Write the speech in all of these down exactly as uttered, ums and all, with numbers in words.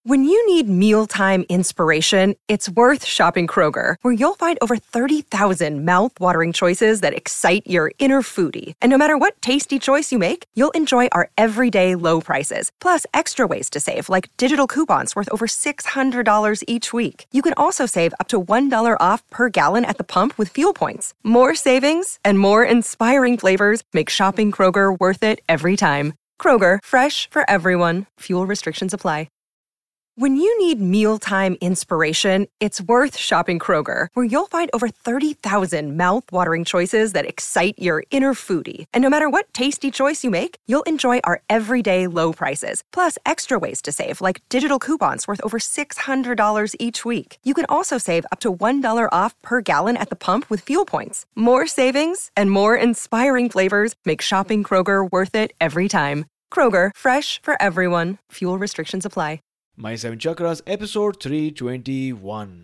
When you need mealtime inspiration, it's worth shopping Kroger, where you'll find over thirty thousand mouth-watering choices that excite your inner foodie. And no matter what tasty choice you make, you'll enjoy our everyday low prices, plus extra ways to save, like digital coupons worth over six hundred dollars each week. You can also save up to one dollar off per gallon at the pump with fuel points. More savings and more inspiring flavors make shopping Kroger worth it every time. Kroger, fresh for everyone. Fuel restrictions apply. When you need mealtime inspiration, it's worth shopping Kroger, where you'll find over thirty thousand mouth-watering choices that excite your inner foodie. And no matter what tasty choice you make, you'll enjoy our everyday low prices, plus extra ways to save, like digital coupons worth over six hundred dollars each week. You can also save up to one dollar off per gallon at the pump with fuel points. More savings and more inspiring flavors make shopping Kroger worth it every time. Kroger, fresh for everyone. Fuel restrictions apply. My Seven Chakras, episode three twenty-one.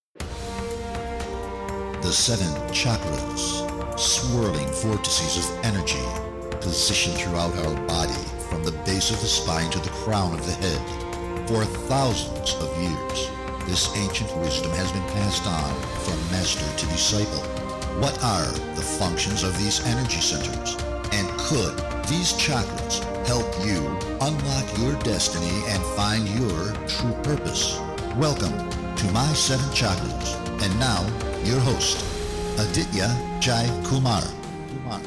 The seven chakras, swirling vortices of energy, positioned throughout our body from the base of the spine to the crown of the head. For thousands of years, this ancient wisdom has been passed on from master to disciple. What are the functions of these energy centers? And could these chakras help you unlock your destiny and find your true purpose? Welcome to My Seven Chakras. And now, your host, Aditya Jai Kumar. Kumar.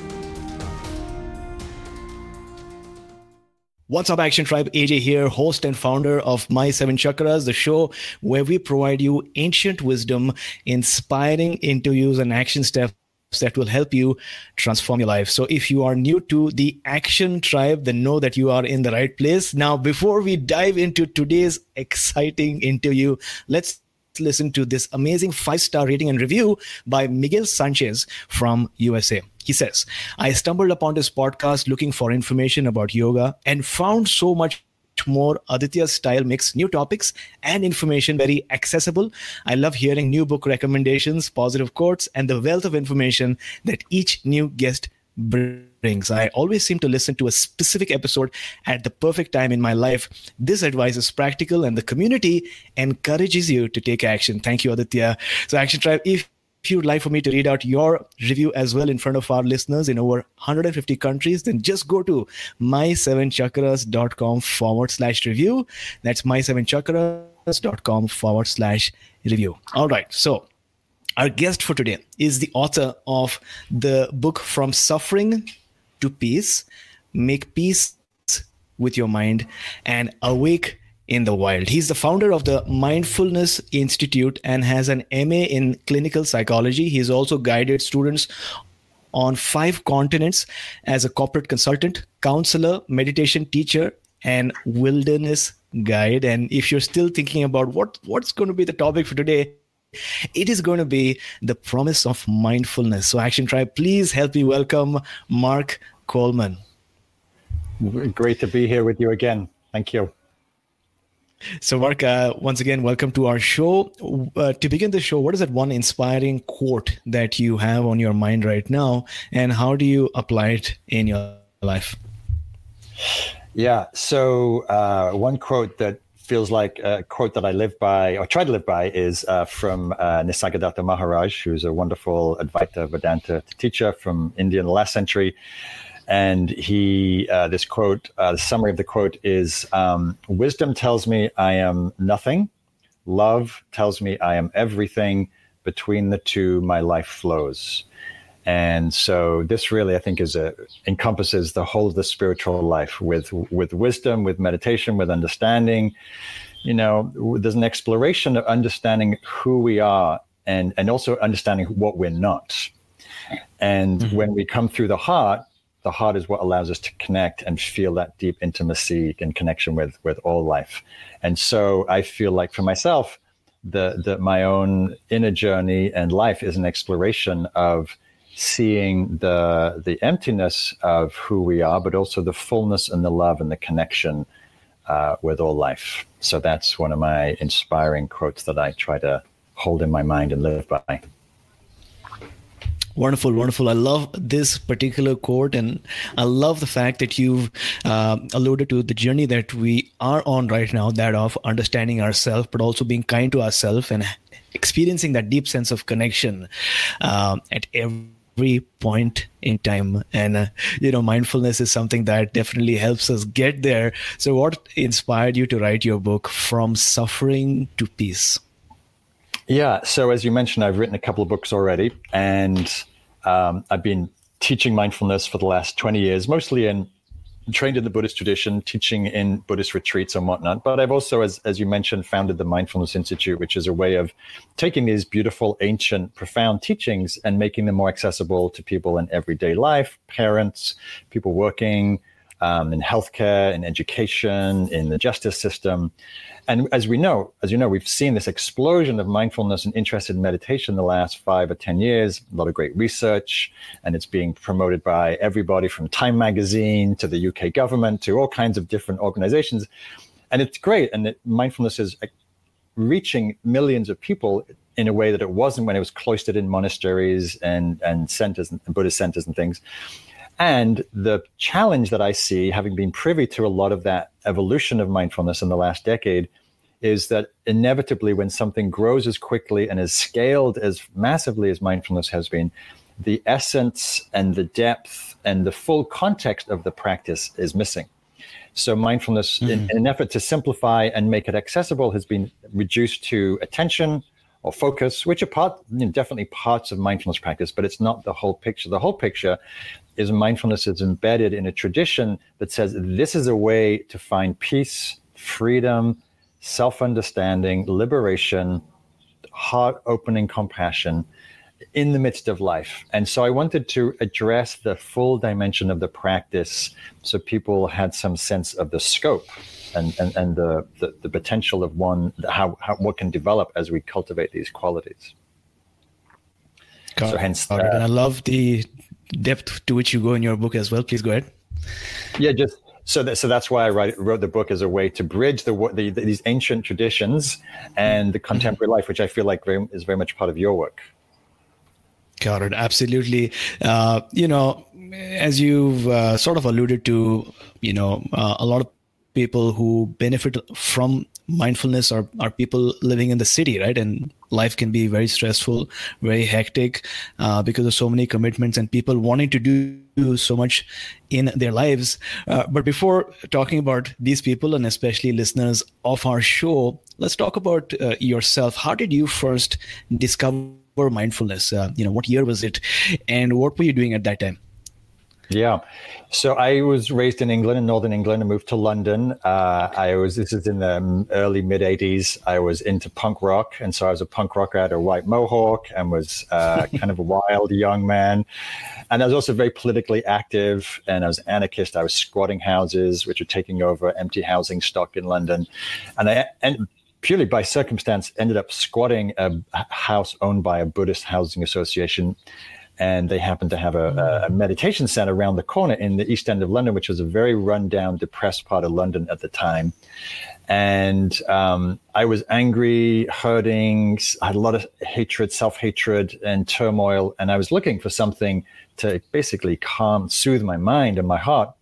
What's up, Action Tribe? A J here, host and founder of My Seven Chakras, the show where we provide you ancient wisdom, inspiring interviews and action steps that will help you transform your life. So if you are new to the Action Tribe, then know that you are in the right place. Now, before we dive into today's exciting interview, let's listen to this amazing five-star rating and review by Miguel Sanchez from U S A. He says, I stumbled upon this podcast looking for information about yoga and found so much more. Aditya's style makes new topics and information very accessible. I love hearing new book recommendations, positive quotes, and the wealth of information that each new guest brings. I always seem to listen to a specific episode at the perfect time in my life. This advice is practical and the community encourages you to take action. Thank you, Aditya. So Action Tribe, if If you'd like for me to read out your review as well in front of our listeners in over one hundred fifty countries, then just go to my seven chakras dot com forward slash review. That's my seven chakras dot com forward slash review. All right. So our guest for today is the author of the book From Suffering to Peace, Make Peace with Your Mind, and Awake in the Wild. He's the founder of the Mindfulness Institute and has an M A in clinical psychology. He's also guided students on five continents as a corporate consultant, counselor, meditation teacher, and wilderness guide. And if you're still thinking about what, what's going to be the topic for today, it is going to be the promise of mindfulness. So Action Tribe, please help me welcome Mark Coleman. Great to be here with you again. Thank you. So Mark, uh, once again, welcome to our show. Uh, to begin the show, what is that one inspiring quote that you have on your mind right now, and how do you apply it in your life? Yeah, so uh, one quote that feels like a quote that I live by, or try to live by, is uh, from uh, Nisargadatta Maharaj, who's a wonderful Advaita Vedanta teacher from India in the last century. And he, uh, this quote, uh, the summary of the quote is, um, wisdom tells me I am nothing. Love tells me I am everything. Between the two, my life flows. And so this really, I think, is a, encompasses the whole of the spiritual life with, with wisdom, with meditation, with understanding. You know, there's an exploration of understanding who we are and, and also understanding what we're not. And mm-hmm. when we come through the heart, the heart is what allows us to connect and feel that deep intimacy and connection with, with all life. And so I feel like for myself, the, the my own inner journey and life is an exploration of seeing the the emptiness of who we are, but also the fullness and the love and the connection uh, with all life. So that's one of my inspiring quotes that I try to hold in my mind and live by. Wonderful, wonderful. I love this particular quote, and I love the fact that you've uh, alluded to the journey that we are on right now, that of understanding ourselves, but also being kind to ourselves and experiencing that deep sense of connection uh, at every point in time. And, uh, you know, mindfulness is something that definitely helps us get there. So what inspired you to write your book, From Suffering to Peace? Yeah. So as you mentioned, I've written a couple of books already, and um, I've been teaching mindfulness for the last twenty years, mostly in trained in the Buddhist tradition, teaching in Buddhist retreats and whatnot. But I've also, as, as you mentioned, founded the Mindfulness Institute, which is a way of taking these beautiful, ancient, profound teachings and making them more accessible to people in everyday life, parents, people working um, in healthcare, in education, in the justice system. And as we know, as you know, we've seen this explosion of mindfulness and interest in meditation in the last five or ten years, a lot of great research, and it's being promoted by everybody from Time Magazine to the U K government to all kinds of different organizations. And it's great. And it, mindfulness is reaching millions of people in a way that it wasn't when it was cloistered in monasteries and, and centers and Buddhist centers and things. And the challenge that I see, having been privy to a lot of that evolution of mindfulness in the last decade, is that inevitably when something grows as quickly and is scaled as massively as mindfulness has been, the essence and the depth and the full context of the practice is missing. So mindfulness, mm-hmm. in, in an effort to simplify and make it accessible, has been reduced to attention or focus, which are part, you know, definitely parts of mindfulness practice, but it's not the whole picture. The whole picture is mindfulness is embedded in a tradition that says this is a way to find peace, freedom, self-understanding, liberation, heart-opening compassion in the midst of life. And so I wanted to address the full dimension of the practice so people had some sense of the scope and, and, and the, the, the potential of one, how, how what can develop as we cultivate these qualities. Got so it. hence, Got uh, it. And I love the depth to which you go in your book as well. Please go ahead. Yeah, just so that so that's why I write, wrote the book as a way to bridge the, the, the these ancient traditions and the contemporary life, which I feel like very, is very much part of your work. Got it. Absolutely. Uh, you know, as you've uh, sort of alluded to, you know, uh, a lot of people who benefit from mindfulness are, are people living in the city, right? And life can be very stressful, very hectic uh, because of so many commitments and people wanting to do so much in their lives. Uh, but before talking about these people and especially listeners of our show, let's talk about uh, yourself. How did you first discover mindfulness? Uh, you know, what year was it? And what were you doing at that time? Yeah. So I was raised in England, in Northern England, and moved to London. Uh, I was, this is in the early mid eighties. I was into punk rock. And so I was a punk rocker, I had a white mohawk and was uh, kind of a wild young man. And I was also very politically active, and I was an anarchist. I was squatting houses, which were taking over empty housing stock in London. And I, and purely by circumstance, ended up squatting a house owned by a Buddhist housing association. And they happened to have a, a meditation center around the corner in the East End of London, which was a very run-down, depressed part of London at the time. And um, I was angry, hurting, I had a lot of hatred, self-hatred, and turmoil. And I was looking for something to basically calm, soothe my mind and my heart.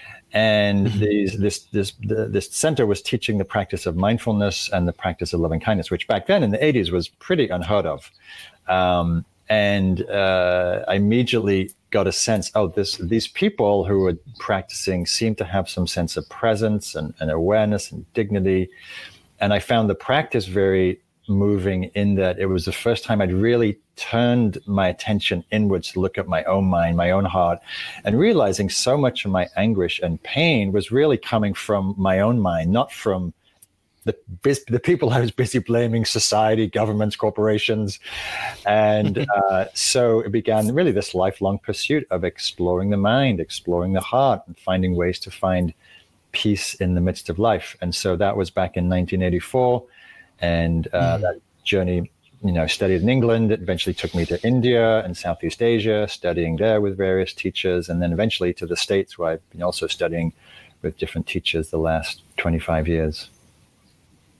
And these, this this this center was teaching the practice of mindfulness and the practice of loving kindness, which back then in the eighties was pretty unheard of. Um, And uh, I immediately got a sense, oh, this these people who were practicing seem to have some sense of presence and, and awareness and dignity. And I found the practice very moving in that it was the first time I'd really turned my attention inwards to look at my own mind, my own heart, and realizing so much of my anguish and pain was really coming from my own mind, not from The, the people I was busy blaming, society, governments, corporations. And uh, so it began really this lifelong pursuit of exploring the mind, exploring the heart, and finding ways to find peace in the midst of life. And so that was back in nineteen eighty-four. And uh, mm. that journey, you know, studied in England. It eventually took me to India and Southeast Asia, studying there with various teachers, and then eventually to the States, where I've been also studying with different teachers the last twenty-five years.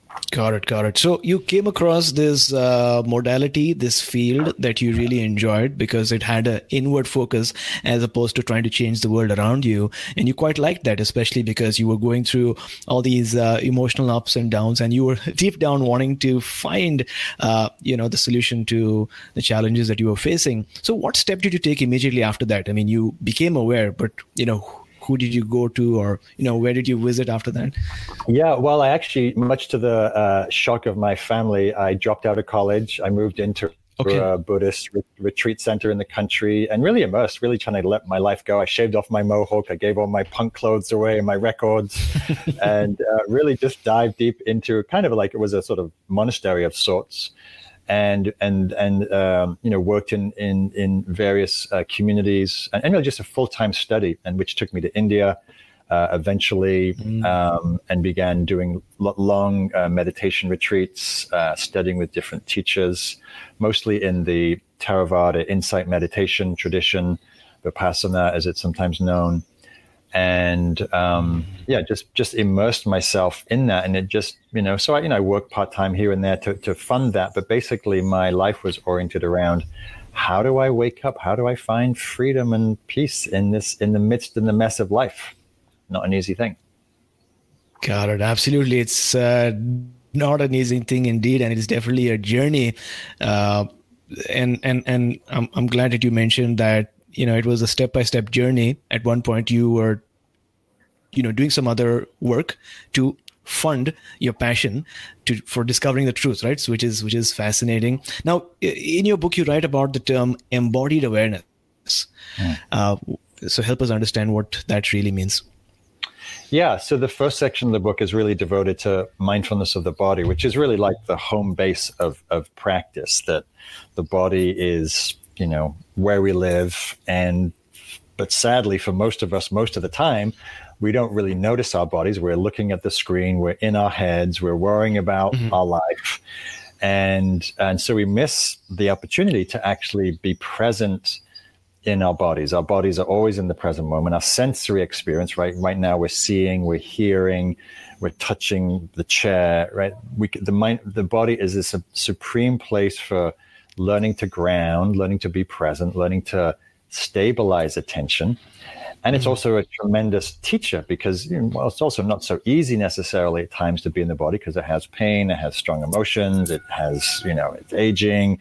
Got it, got it. So you came across this uh, modality, this field that you really enjoyed because it had an inward focus as opposed to trying to change the world around you. And you quite liked that, especially because you were going through all these uh, emotional ups and downs, and you were deep down wanting to find, uh, you know, the solution to the challenges that you were facing. So what step did you take immediately after that? I mean, you became aware, but, you know, who did you go to, or, you know, where did you visit after that? Yeah, well, I actually, much to the uh, shock of my family, I dropped out of college. I moved into okay. a Buddhist re- retreat center in the country and really immersed, really trying to let my life go. I shaved off my mohawk. I gave all my punk clothes away and my records and uh, really just dived deep into kind of like it was a sort of monastery of sorts. And and and um, you know, worked in in in various uh, communities, and, and really just a full time study, and which took me to India uh, eventually, mm. um, and began doing long uh, meditation retreats, uh, studying with different teachers, mostly in the Theravada insight meditation tradition, Vipassana as it's sometimes known. And um, yeah, just just immersed myself in that, and it just you know. So I you know I worked part time here and there to to fund that, but basically my life was oriented around how do I wake up, how do I find freedom and peace in this in the midst in the mess of life. Not an easy thing. Got it. Absolutely, it's uh, not an easy thing indeed, and it is definitely a journey. Uh, and and and I'm I'm glad that you mentioned that. You know, it was a step-by-step journey. At one point, you were, you know, doing some other work to fund your passion to for discovering the truth, right? So which is which is fascinating. Now, in your book, you write about the term embodied awareness. Mm. Uh, so help us understand what that really means. Yeah. So the first section of the book is really devoted to mindfulness of the body, which is really like the home base of of practice. That the body is, you know, where we live. And, but sadly for most of us, most of the time, we don't really notice our bodies. We're looking at the screen, we're in our heads, we're worrying about mm-hmm. our life. And, and so we miss the opportunity to actually be present in our bodies. Our bodies are always in the present moment. Our sensory experience, right? Right now we're seeing, we're hearing, we're touching the chair, right? We, the mind, the body is this supreme place for learning to ground, learning to be present, learning to stabilize attention. And it's mm-hmm. also a tremendous teacher because, you know, well, it's also not so easy necessarily at times to be in the body because it has pain, it has strong emotions, it has, you know, it's aging.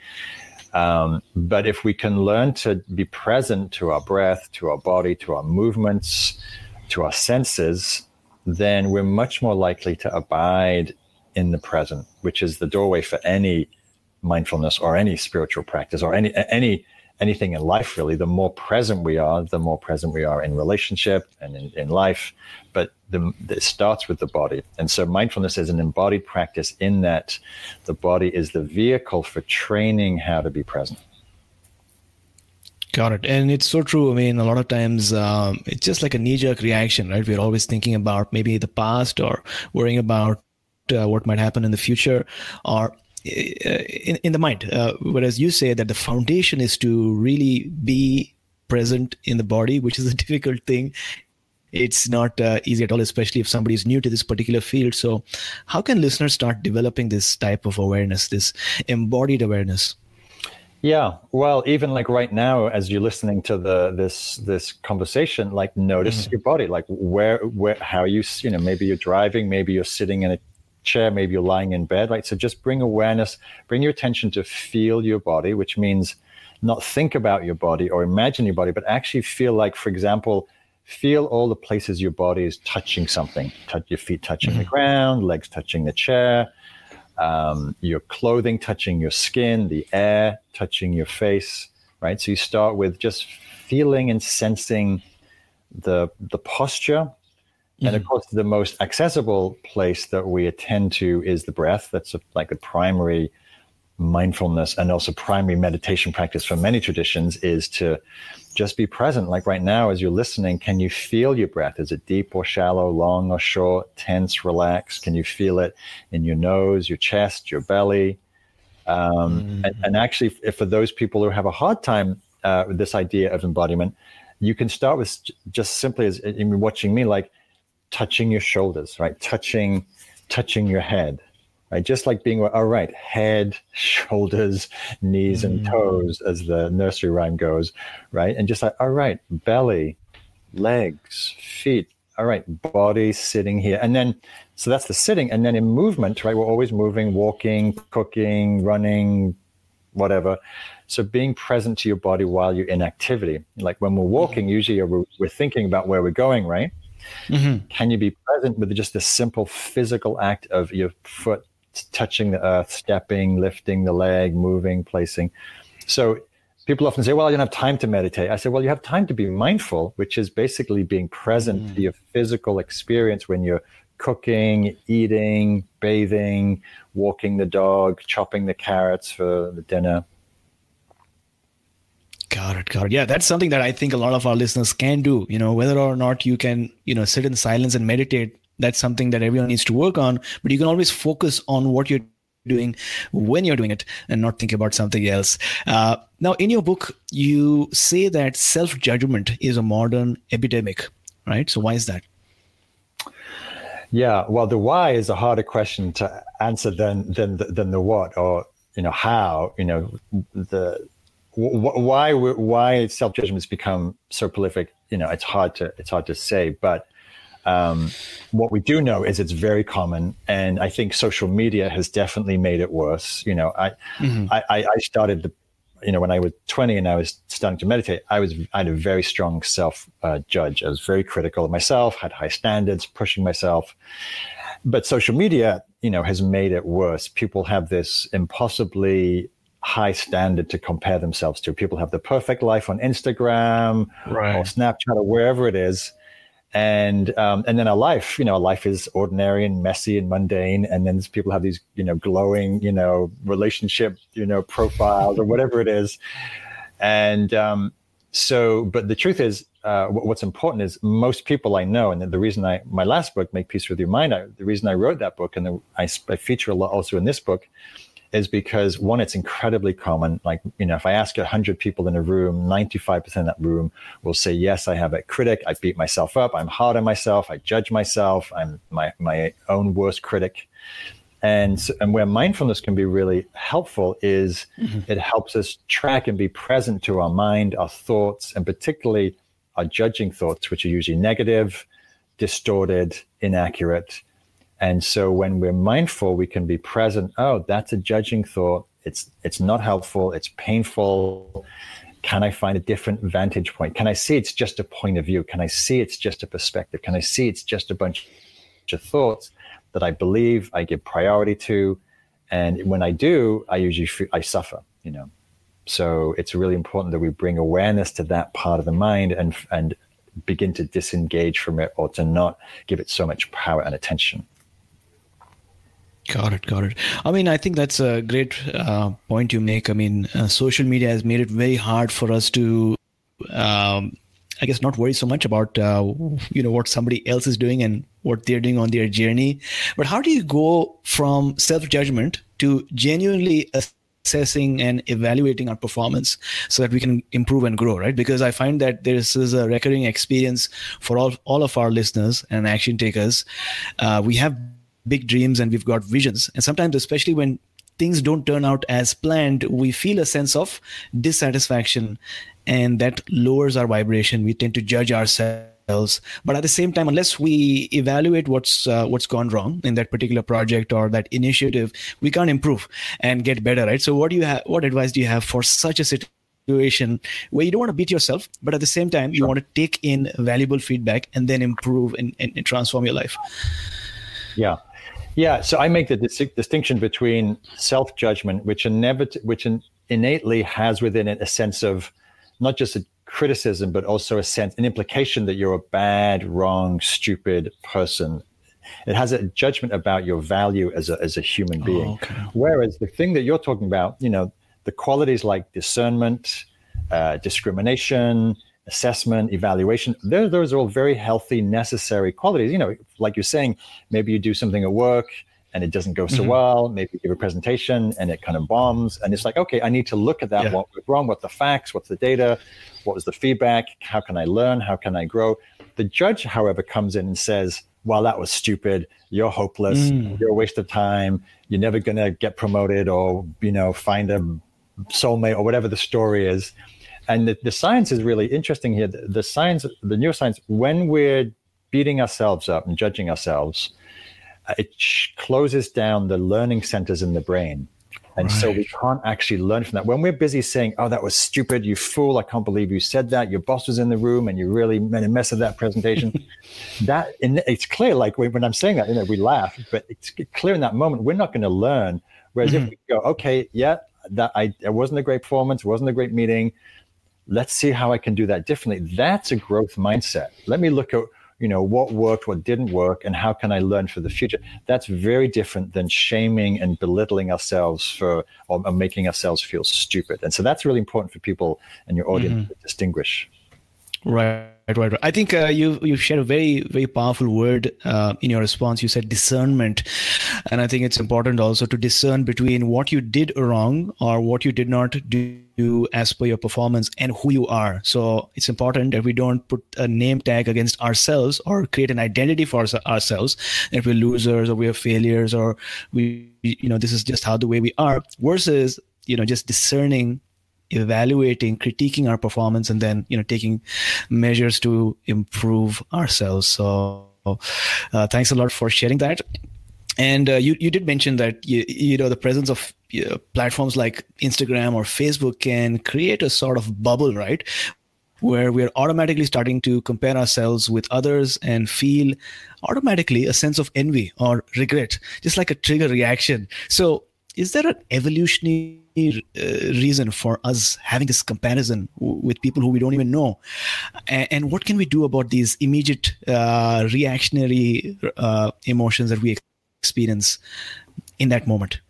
Um, but if we can learn to be present to our breath, to our body, to our movements, to our senses, then we're much more likely to abide in the present, which is the doorway for any mindfulness or any spiritual practice or any any anything in life. Really, the more present we are, the more present we are in relationship and in, in life. But the, it starts with the body, and so mindfulness is an embodied practice in that the body is the vehicle for training how to be present. Got it. And it's so true. I mean, a lot of times um, it's just like a knee-jerk reaction, right? We're always thinking about maybe the past or worrying about uh, what might happen in the future, or In, in the mind, uh, whereas you say that the foundation is to really be present in the body, which is a difficult thing. It's not uh, easy at all, especially if somebody is new to this particular field. So how can listeners start developing this type of awareness, this embodied awareness? Yeah, well, even like right now, as you're listening to the this this conversation, like notice mm-hmm. your body, like where where how you you know maybe you're driving, maybe you're sitting in a chair, maybe you're lying in bed, right? So just bring awareness, bring your attention to feel your body, which means not think about your body or imagine your body, but actually feel like, for example, feel all the places your body is touching something. Touch your feet touching mm-hmm. the ground, legs touching the chair, um, your clothing touching your skin, the air touching your face, right? So you start with just feeling and sensing the the posture. And of course, the most accessible place that we attend to is the breath. That's a, like a primary mindfulness and also primary meditation practice for many traditions is to just be present. Like right now, as you're listening, can you feel your breath? Is it deep or shallow, long or short, tense, relaxed? Can you feel it in your nose, your chest, your belly? Um, mm-hmm. and, and actually, if for those people who have a hard time uh, with this idea of embodiment, you can start with just simply as in watching me, like, touching your shoulders, right? Touching, touching your head, right? Just like being, all right, head, shoulders, knees, and toes, as the nursery rhyme goes, right? And just like, all right, belly, legs, feet, all right, body sitting here. And then, so that's the sitting. And then in movement, right, we're always moving, walking, cooking, running, whatever. So being present to your body while you're in activity. Like when we're walking, usually we're, we're thinking about where we're going, right? Mm-hmm. Can you be present with just a simple physical act of your foot touching the earth, stepping, lifting the leg, moving, placing? So people often say, well, I don't have time to meditate. I say, well, you have time to be mindful, which is basically being present mm. to your physical experience when you're cooking, eating, bathing, walking the dog, chopping the carrots for the dinner. Got it, got it. Yeah, that's something that I think a lot of our listeners can do. You know, whether or not you can, you know, sit in silence and meditate, that's something that everyone needs to work on. But you can always focus on what you're doing when you're doing it and not think about something else. Uh, now, in your book, you say that self-judgment is a modern epidemic, right? So why is that? Yeah, well, the why is a harder question to answer than than than the what, or you know how. You know the why why self-judgment has become so prolific. You know, it's hard to it's hard to say, but um, what we do know is it's very common, and I think social media has definitely made it worse. You know, I mm-hmm. I, I started the. You know, when I was twenty and I was starting to meditate, I was I had a very strong self uh, judge. I was very critical of myself, had high standards, pushing myself. But social media, you know, has made it worse. People have this impossibly high standard to compare themselves to. People have the perfect life on Instagram right. or Snapchat or wherever it is. And um, and then our life, you know, our life is ordinary and messy and mundane. And then people have these, you know, glowing, you know, relationship, you know, profiles or whatever it is. And um, so, but the truth is, uh, what's important is most people I know, and the reason I, my last book, Make Peace with Your Mind, I, the reason I wrote that book, and the, I, I feature a lot also in this book, is because one, it's incredibly common. Like, you know, if I ask a hundred people in a room, ninety-five percent of that room will say, yes, I have a critic. I beat myself up. I'm hard on myself. I judge myself. I'm my, my own worst critic. And, and where mindfulness can be really helpful is mm-hmm. it helps us track and be present to our mind, our thoughts, and particularly our judging thoughts, which are usually negative, distorted, inaccurate. And so when we're mindful, we can be present. Oh, that's a judging thought. It's it's not helpful. It's painful. Can I find a different vantage point? Can I see it's just a point of view? Can I see it's just a perspective? Can I see it's just a bunch of thoughts that I believe, I give priority to? And when I do, I usually feel, I suffer, you know. So it's really important that we bring awareness to that part of the mind and and begin to disengage from it, or to not give it so much power and attention. Got it. Got it. I mean, I think that's a great uh, point you make. I mean, uh, social media has made it very hard for us to, um, I guess, not worry so much about, uh, you know, what somebody else is doing and what they're doing on their journey. But how do you go from self-judgment to genuinely assessing and evaluating our performance so that we can improve and grow, right? Because I find that this is a recurring experience for all, all of our listeners and action takers. Uh, we have big dreams and we've got visions. And sometimes, especially when things don't turn out as planned, we feel a sense of dissatisfaction, and that lowers our vibration. We tend to judge ourselves. But at the same time, unless we evaluate what's uh, what's gone wrong in that particular project or that initiative, we can't improve and get better, right? So what do you have? What advice do you have for such a situation where you don't want to beat yourself, but at the same time, you want to take in valuable feedback and then improve and, and, and transform your life? Yeah. Yeah, so I make the dis- distinction between self-judgment, which inevit- which in- innately has within it a sense of not just a criticism, but also a sense, an implication that you're a bad, wrong, stupid person. It has a judgment about your value as a as a human being. Oh, okay. Whereas the thing that you're talking about, you know, the qualities like discernment, uh, discrimination, assessment, evaluation, those, those are all very healthy, necessary qualities. You know, like you're saying, maybe you do something at work and it doesn't go so mm-hmm. well. Maybe you give a presentation and it kind of bombs. And it's like, okay, I need to look at that. Yeah. What went wrong? What's the facts? What's the data? What was the feedback? How can I learn? How can I grow? The judge, however, comes in and says, well, that was stupid. You're hopeless. Mm. You're a waste of time. You're never going to get promoted or, you know, find a soulmate or whatever the story is. And the, the science is really interesting here. The, the science, the neuroscience, when we're beating ourselves up and judging ourselves, uh, it sh- closes down the learning centers in the brain. And right. so we can't actually learn from that. When we're busy saying, oh, that was stupid, you fool, I can't believe you said that, your boss was in the room and you really made a mess of that presentation. that in, It's clear, like when I'm saying that, you know, we laugh, but it's clear in that moment, we're not going to learn. Whereas mm-hmm. if we go, okay, yeah, that I it wasn't a great performance, it wasn't a great meeting, let's see how I can do that differently. That's a growth mindset. Let me look at, you know, what worked, what didn't work, and how can I learn for the future? That's very different than shaming and belittling ourselves for or, or making ourselves feel stupid. And so that's really important for people and your audience mm-hmm. to distinguish. Right, right, right. I think uh, you you shared a very, very powerful word uh, in your response. You said discernment. And I think it's important also to discern between what you did wrong or what you did not do as per your performance and who you are. So it's important that we don't put a name tag against ourselves or create an identity for ourselves, that we're losers or we're failures or we, you know, this is just how the way we are, versus, you know, just discerning, evaluating, critiquing our performance, and then, you know, taking measures to improve ourselves. So uh, thanks a lot for sharing that. And uh, you, you did mention that, you, you know, the presence of you know, platforms like Instagram or Facebook can create a sort of bubble, right? Where we're automatically starting to compare ourselves with others and feel automatically a sense of envy or regret, just like a trigger reaction. So is there an evolutionary uh, reason for us having this comparison w- with people who we don't even know? And, and what can we do about these immediate uh, reactionary uh, emotions that we experience in that moment?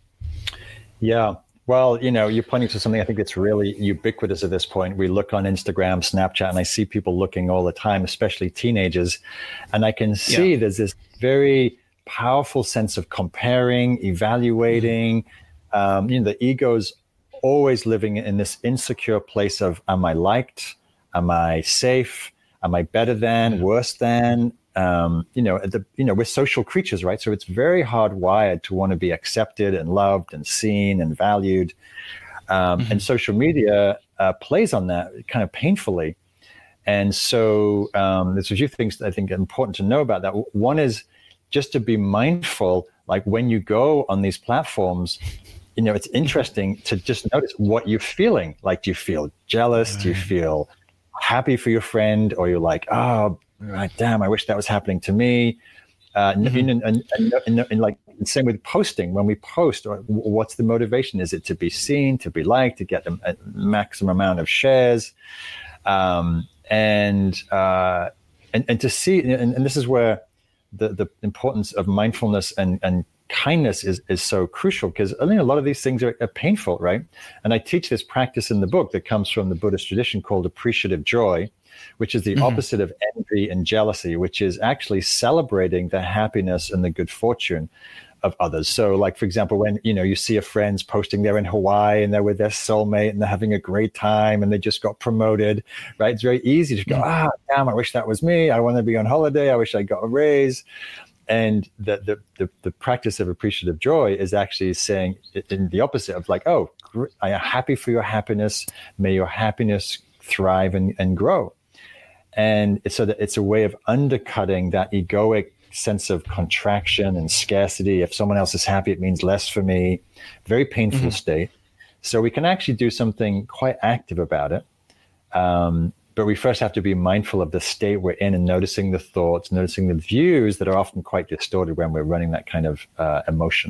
Yeah. Well, you know, you're pointing to something I think that's really ubiquitous at this point. We look on Instagram, Snapchat, and I see people looking all the time, especially teenagers. And I can see yeah. there's this very powerful sense of comparing, evaluating. Mm-hmm. Um, you know, the ego's always living in this insecure place of, am I liked? Am I safe? Am I better than, mm-hmm. worse than? Um, you know, the, you know, we're social creatures, right? So it's very hardwired to want to be accepted and loved and seen and valued. Um, mm-hmm. And social media uh, plays on that kind of painfully. And so um, there's a few things that I think are important to know about that. One is just to be mindful, like when you go on these platforms, you know, it's interesting to just notice what you're feeling. Like, do you feel jealous? Right. Do you feel happy for your friend? Or you're like, oh, right, damn, I wish that was happening to me. Uh, mm-hmm. and, and, and, and, and like the same with posting. When we post, or what's the motivation? Is it to be seen, to be liked, to get a, a maximum amount of shares, um, and, uh, and and to see? And, and this is where the the importance of mindfulness and and kindness is is so crucial, because I mean a lot of these things are, are painful, right? And I teach this practice in the book that comes from the Buddhist tradition called appreciative joy, which is the mm-hmm. opposite of envy and jealousy, which is actually celebrating the happiness and the good fortune of others. So like, for example, when, you know, you see a friend's posting they're in Hawaii and they're with their soulmate and they're having a great time and they just got promoted, right? It's very easy to go, ah, damn, I wish that was me. I want to be on holiday. I wish I got a raise. And the, the, the, the practice of appreciative joy is actually saying in the opposite of like, oh, I am happy for your happiness. May your happiness thrive and, and grow. And it's, so that it's a way of undercutting that egoic sense of contraction and scarcity. If someone else is happy, it means less for me. Very painful mm-hmm. state. So we can actually do something quite active about it. Um, but we first have to be mindful of the state we're in and noticing the thoughts, noticing the views that are often quite distorted when we're running that kind of uh, emotion.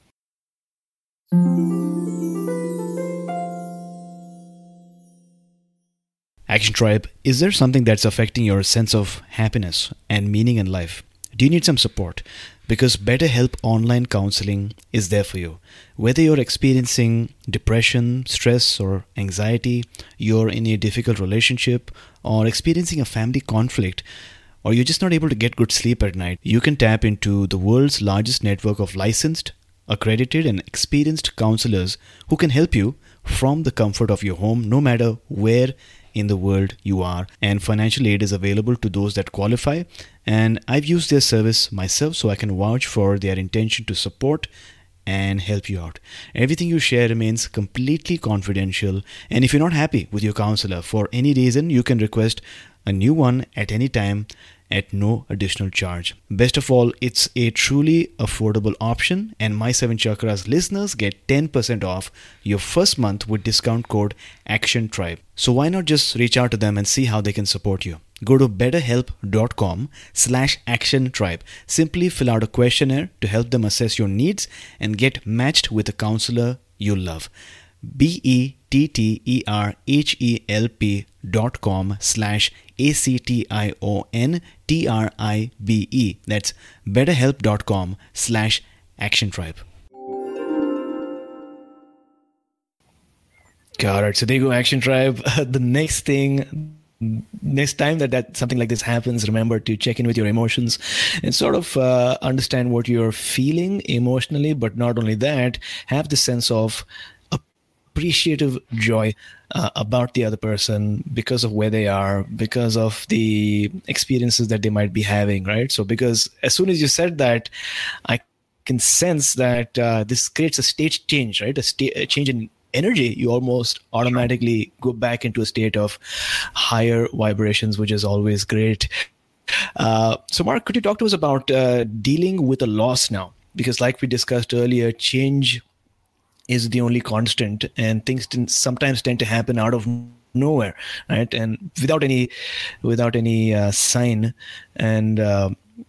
Action Tribe, is there something that's affecting your sense of happiness and meaning in life? Do you need some support? Because BetterHelp Online Counseling is there for you. Whether you're experiencing depression, stress, or anxiety, you're in a difficult relationship, or experiencing a family conflict, or you're just not able to get good sleep at night, you can tap into the world's largest network of licensed, accredited, and experienced counselors who can help you from the comfort of your home, no matter where in the world you are. And financial aid is available to those that qualify. And I've used their service myself, so I can vouch for their intention to support and help you out. Everything you share remains completely confidential. And if you're not happy with your counselor for any reason, you can request a new one at any time at no additional charge. Best of all, it's a truly affordable option, and My Seven Chakras listeners get ten percent off your first month with discount code ActionTribe. So why not just reach out to them and see how they can support you? Go to betterhelp.com slash actiontribe. Simply fill out a questionnaire to help them assess your needs and get matched with a counselor you love. B-E-T-T-E-R-H-E-L-P dot com slash A-C-T-I-O-N-T-R-I-B-E. That's betterhelp.com slash actiontribe. Got it. So there you go, Action Tribe. The next thing... Next time that, that something like this happens, remember to check in with your emotions and sort of uh, understand what you're feeling emotionally. But not only that, have the sense of appreciative joy uh, about the other person because of where they are, because of the experiences that they might be having, right? So because as soon as you said that, I can sense that uh, this creates a state change, right? A, sta- a change in energy. You almost automatically go back into a state of higher vibrations, which is always great. Uh, so Mark, could you talk to us about uh, dealing with a loss now? Because like we discussed earlier, change is the only constant, and things t- sometimes tend to happen out of nowhere, right? And without any, without any uh, sign. And, uh,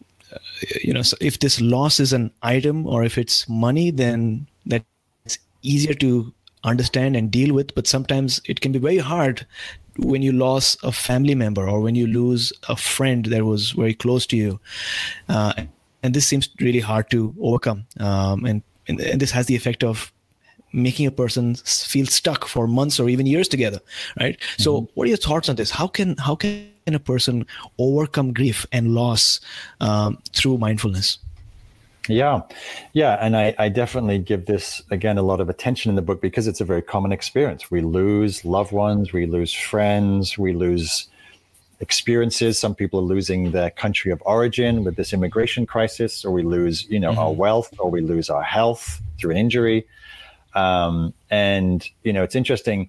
you know, so if this loss is an item or if it's money, then that's easier to understand and deal with, but sometimes it can be very hard when you lose a family member or when you lose a friend that was very close to you. Uh, and this seems really hard to overcome. Um, and, and, and this has the effect of making a person feel stuck for months or even years together, right? Mm-hmm. So what are your thoughts on this? How can, how can a person overcome grief and loss um, through mindfulness? Yeah, yeah. And I, I definitely give this, again, a lot of attention in the book because it's a very common experience. We lose loved ones, we lose friends, we lose experiences. Some people are losing their country of origin with this immigration crisis, or we lose, you know, mm-hmm. our wealth, or we lose our health through an injury. Um, and, you know, it's interesting,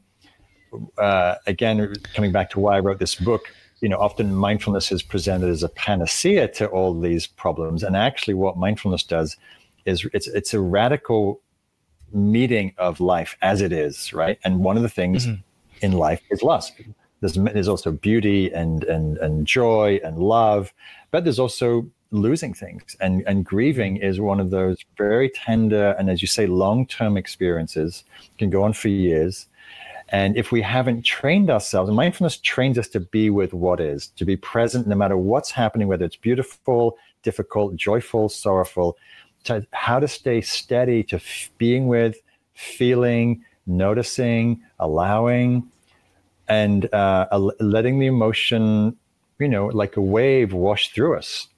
uh, again, coming back to why I wrote this book, you know, often mindfulness is presented as a panacea to all these problems. And actually what mindfulness does is it's it's a radical meeting of life as it is, right? And one of the things mm-hmm. in life is loss. There's, there's also beauty and, and, and joy and love, but there's also losing things. And, and grieving is one of those very tender and, as you say, long-term experiences. It can go on for years. And if we haven't trained ourselves, and mindfulness trains us to be with what is, to be present no matter what's happening, whether it's beautiful, difficult, joyful, sorrowful, to how to stay steady to f- being with, feeling, noticing, allowing, and uh, uh, letting the emotion, you know, like a wave wash through us.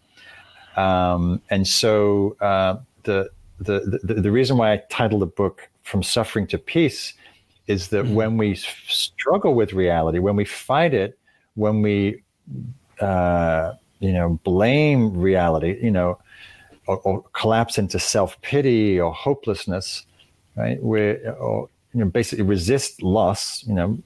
Um, and so uh, the, the the the reason why I titled the book From Suffering to Peace is that mm-hmm. when we struggle with reality, when we fight it, when we, uh, you know, blame reality, you know, or, or collapse into self-pity or hopelessness, right? We, or you know, basically resist loss, you know,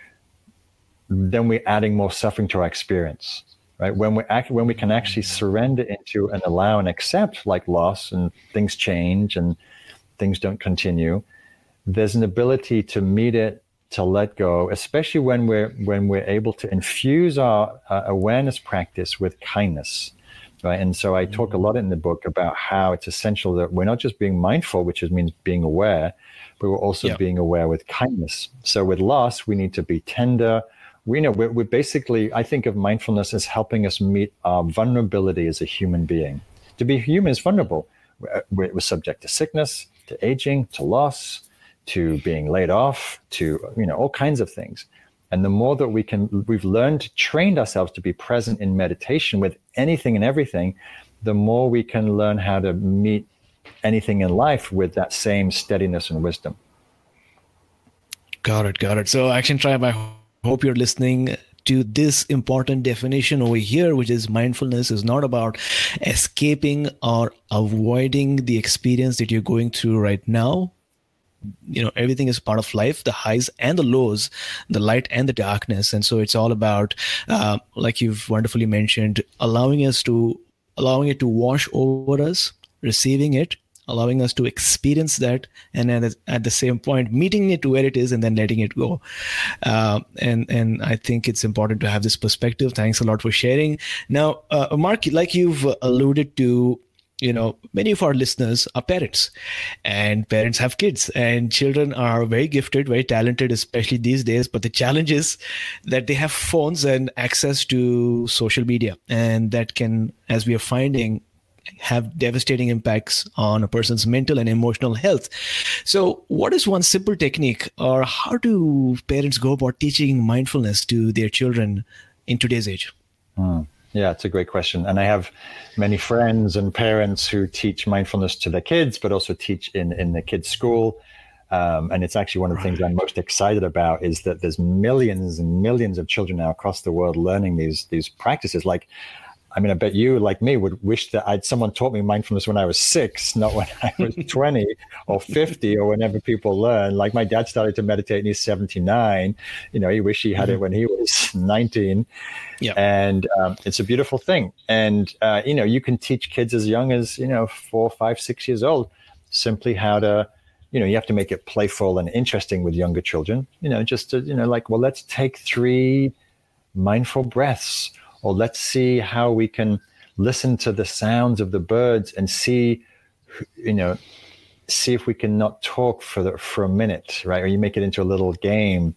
then we're adding more suffering to our experience, right? When we act, when we can actually surrender into and allow and accept like loss and things change and things don't continue, there's an ability to meet it, to let go, especially when we're when we're able to infuse our uh, awareness practice with kindness, right? And so I talk a lot in the book about how it's essential that we're not just being mindful, which is, means being aware, but we're also yeah. being aware with kindness. So with loss, we need to be tender. We know we're, we're basically, I think of mindfulness as helping us meet our vulnerability as a human being. To be human is vulnerable. We're, we're subject to sickness, to aging, to loss, to being laid off, to, you know, all kinds of things. And the more that we can, we've learned, trained ourselves to be present in meditation with anything and everything, the more we can learn how to meet anything in life with that same steadiness and wisdom. Got it, got it. So Action Tribe, I hope you're listening to this important definition over here, which is mindfulness is not about escaping or avoiding the experience that you're going through right now. You know, everything is part of life, the highs and the lows, the light and the darkness. And so it's all about, uh, like you've wonderfully mentioned, allowing us to, allowing it to wash over us, receiving it, allowing us to experience that, and at, at the same point, meeting it where it is and then letting it go. Uh, and, and I think it's important to have this perspective. Thanks a lot for sharing. Now, uh, Mark, like you've alluded to, you know, many of our listeners are parents, and parents have kids, and children are very gifted, very talented, especially these days. But the challenge is that they have phones and access to social media, and that can, as we are finding, have devastating impacts on a person's mental and emotional health. So what is one simple technique, or how do parents go about teaching mindfulness to their children in today's age? Hmm. Yeah, it's a great question. And I have many friends and parents who teach mindfulness to their kids, but also teach in, in the kids' school. Um, and it's actually one of the things I'm most excited about is that there's millions and millions of children now across the world learning these these practices. Like, I mean, I bet you, like me, would wish that I'd someone taught me mindfulness when I was six, not when I was twenty or fifty or whenever people learn. Like my dad started to meditate and he's seventy-nine. You know, he wished he had mm-hmm. it when he was nineteen. Yeah. And um, it's a beautiful thing. And, uh, you know, you can teach kids as young as, you know, four, five, six years old, simply how to, you know, you have to make it playful and interesting with younger children, you know, just to, you know, like, well, let's take three mindful breaths. Or let's see how we can listen to the sounds of the birds and see, you know, see if we can not talk for the, for a minute, right? Or you make it into a little game.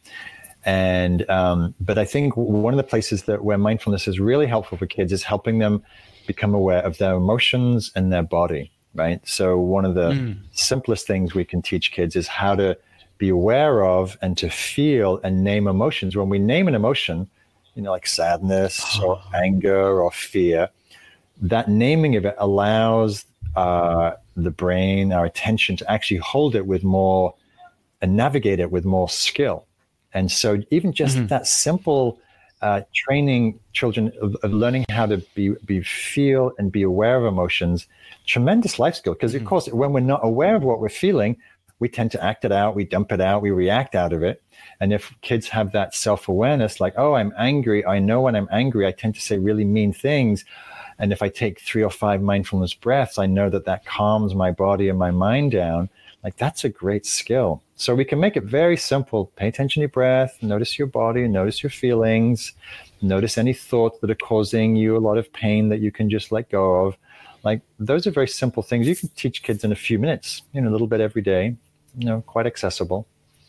And, um, but I think one of the places that where mindfulness is really helpful for kids is helping them become aware of their emotions and their body, right? So one of the mm. simplest things we can teach kids is how to be aware of and to feel and name emotions. When we name an emotion, you know, like sadness or anger or fear, that naming of it allows uh, the brain, our attention, to actually hold it with more and navigate it with more skill. And so even just mm-hmm. that simple uh, training children of, of learning how to be, be feel and be aware of emotions, tremendous life skill. Because mm-hmm. of course, when we're not aware of what we're feeling, we tend to act it out, we dump it out, we react out of it. And if kids have that self-awareness, like, oh, I'm angry, I know when I'm angry, I tend to say really mean things. And if I take three or five mindfulness breaths, I know that that calms my body and my mind down. Like, that's a great skill. So we can make it very simple. Pay attention to your breath, notice your body, notice your feelings, notice any thoughts that are causing you a lot of pain that you can just let go of. Like, those are very simple things you can teach kids in a few minutes, you know, a little bit every day, you know, quite accessible.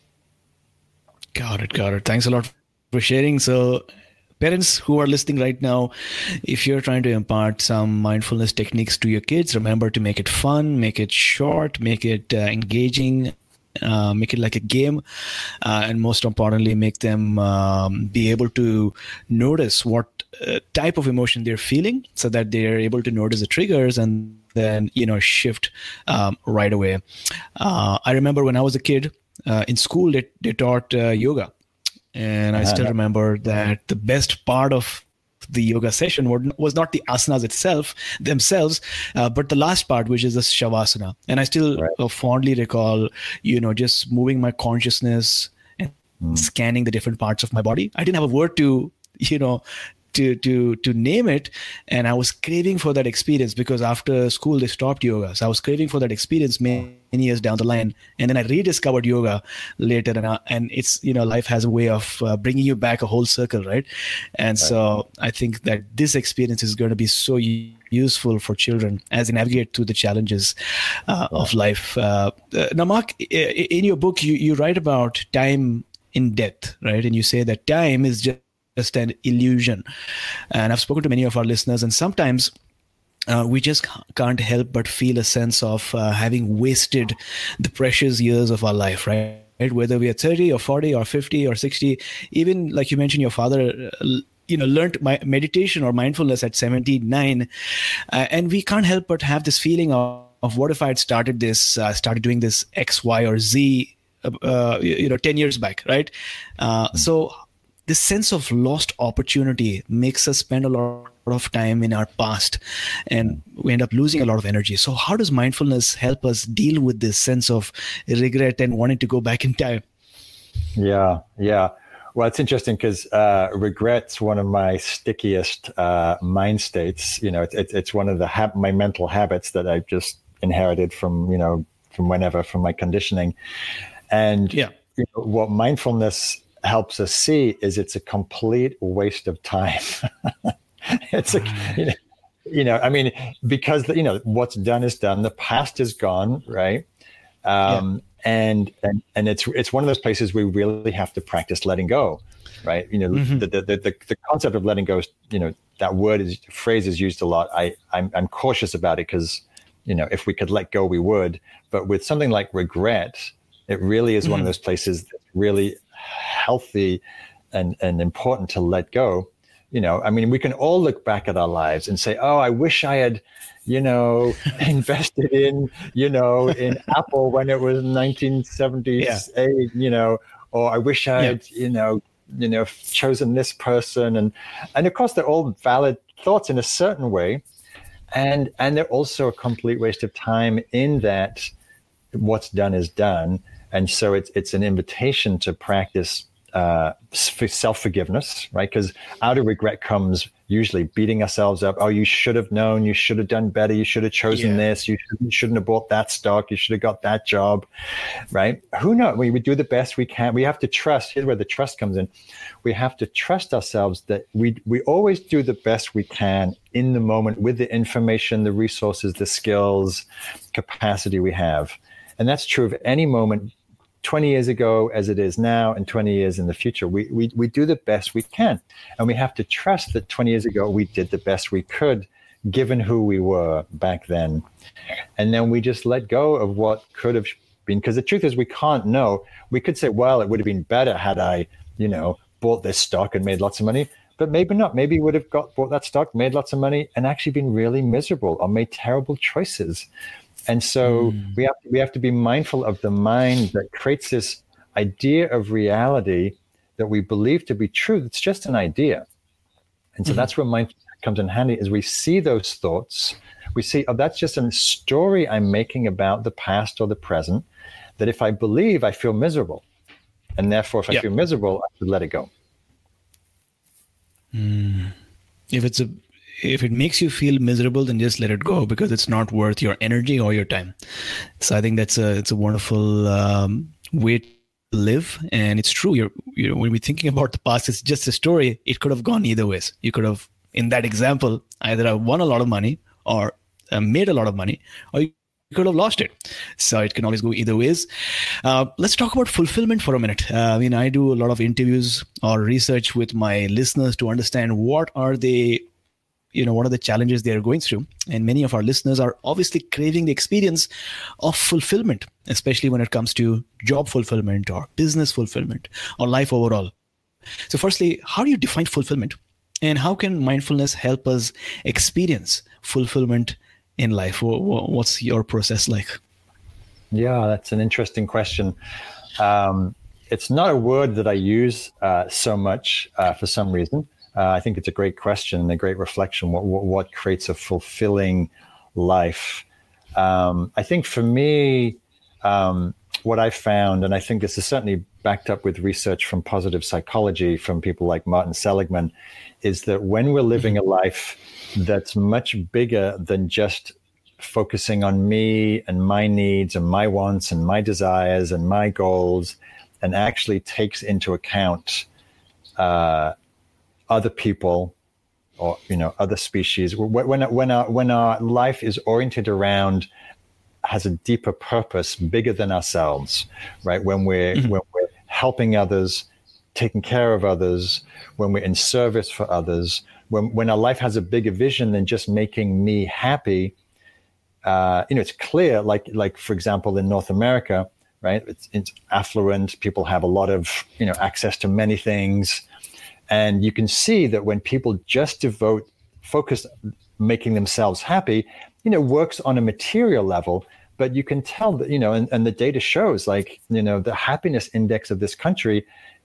Got it. Got it. Thanks a lot for sharing. So parents who are listening right now, if you're trying to impart some mindfulness techniques to your kids, remember to make it fun, make it short, make it uh, engaging, uh, make it like a game. Uh, and most importantly, make them um, be able to notice what uh, type of emotion they're feeling so that they're able to notice the triggers and then, you know, shift um, right away. Uh, I remember when I was a kid, Uh, in school, they, they taught uh, yoga. And I still remember that the best part of the yoga session was not the asanas itself, themselves, uh, but the last part, which is the shavasana. And I still right. uh, fondly recall, you know, just moving my consciousness and mm. scanning the different parts of my body. I didn't have a word to, you know, to to to name it, and I was craving for that experience because after school they stopped yoga, so I was craving for that experience many, many years down the line, and then I rediscovered yoga later, and I, and it's, you know, life has a way of uh, bringing you back a whole circle, right? And right. so I think that this experience is going to be so useful for children as they navigate through the challenges uh, yeah. of life. Uh, uh, now, Mark, in your book, you you write about time in death, right? And you say that time is just just an illusion. And I've spoken to many of our listeners, and sometimes uh, we just can't help but feel a sense of uh, having wasted the precious years of our life, right? Whether we are thirty or forty or fifty or sixty, even like you mentioned, your father, uh, you know, learned my meditation or mindfulness at seventy-nine. Uh, and we can't help but have this feeling of, of what if I had started this, uh, started doing this X, Y, or Z, uh, you know, ten years back, right? Uh, mm-hmm. So this sense of lost opportunity makes us spend a lot of time in our past, and we end up losing a lot of energy. So how does mindfulness help us deal with this sense of regret and wanting to go back in time? Yeah, yeah. Well, it's interesting because uh, regret's one of my stickiest uh, mind states. You know, it's it, it's one of the ha- my mental habits that I've just inherited from, you know, from whenever, from my conditioning. And yeah. you know, what mindfulness helps us see is it's a complete waste of time. It's a, you know, you know, I mean, because, you know, what's done is done. The past is gone, right? Um, yeah. And, and, and it's, it's one of those places we really have to practice letting go, right? You know, mm-hmm. the, the, the, the concept of letting go is, you know, that word is, phrase is used a lot. I, I'm, I'm cautious about it because, you know, if we could let go, we would. But with something like regret, it really is mm-hmm. one of those places that's really healthy and, and important to let go. You know, I mean, we can all look back at our lives and say, oh, I wish I had, you know, invested in, you know, in Apple when it was nineteen seventy-eight, yeah. you know, or I wish I had, yeah. you know, you know, chosen this person. And, and of course, they're all valid thoughts in a certain way. And, and they're also a complete waste of time in that what's done is done. And so it's, it's an invitation to practice uh, self-forgiveness, right? Because out of regret comes usually beating ourselves up. Oh, you should have known, you should have done better, you should have chosen yeah. this, you shouldn't, shouldn't have bought that stock, you should have got that job, right? Who knows? We, we do the best we can. We have to trust. Here's where the trust comes in. We have to trust ourselves that we we always do the best we can in the moment with the information, the resources, the skills, capacity we have. And that's true of any moment, twenty years ago as it is now, and twenty years in the future. We, we we do the best we can. And we have to trust that twenty years ago we did the best we could, given who we were back then. And then we just let go of what could have been. Because the truth is, we can't know. We could say, well, it would have been better had I, you know, bought this stock and made lots of money. But maybe not. Maybe we would have got bought that stock, made lots of money, and actually been really miserable or made terrible choices. And so mm. we have we have to be mindful of the mind that creates this idea of reality that we believe to be true. It's just an idea. And so mm. that's where mindfulness comes in handy, is we see those thoughts. We see, oh, that's just a story I'm making about the past or the present, that if I believe, I feel miserable. And therefore, if I yep. feel miserable, I should let it go. Mm. If it's a If it makes you feel miserable, then just let it go, because it's not worth your energy or your time. So I think that's a it's a wonderful um, way to live, and it's true. You're you know when we're thinking about the past, it's just a story. It could have gone either ways. You could have, in that example, either have won a lot of money or uh, made a lot of money, or you could have lost it. So it can always go either ways. Uh, let's talk about fulfillment for a minute. Uh, I mean, I do a lot of interviews or research with my listeners to understand what are they. You know, what are the challenges they are going through? And many of our listeners are obviously craving the experience of fulfillment, especially when it comes to job fulfillment or business fulfillment or life overall. So firstly, how do you define fulfillment? And how can mindfulness help us experience fulfillment in life? What's your process like? Yeah, that's an interesting question. Um, it's not a word that I use uh, so much uh, for some reason. Uh, I think it's a great question and a great reflection. What, what, what creates a fulfilling life? Um, I think for me, um, what I found, and I think this is certainly backed up with research from positive psychology from people like Martin Seligman, is that when we're living a life that's much bigger than just focusing on me and my needs and my wants and my desires and my goals, and actually takes into account uh, other people, or you know, other species. When when our when our life is oriented around, has a deeper purpose, bigger than ourselves, right? When we're mm-hmm. when we're helping others, taking care of others, when we're in service for others, when when our life has a bigger vision than just making me happy. Uh, you know, it's clear. Like like for example, in North America, right? It's, it's affluent. People have a lot of you know access to many things. And you can see that when people just devote, focus, making themselves happy, you know, works on a material level, but you can tell that, you know, and, and the data shows like, you know, the happiness index of this country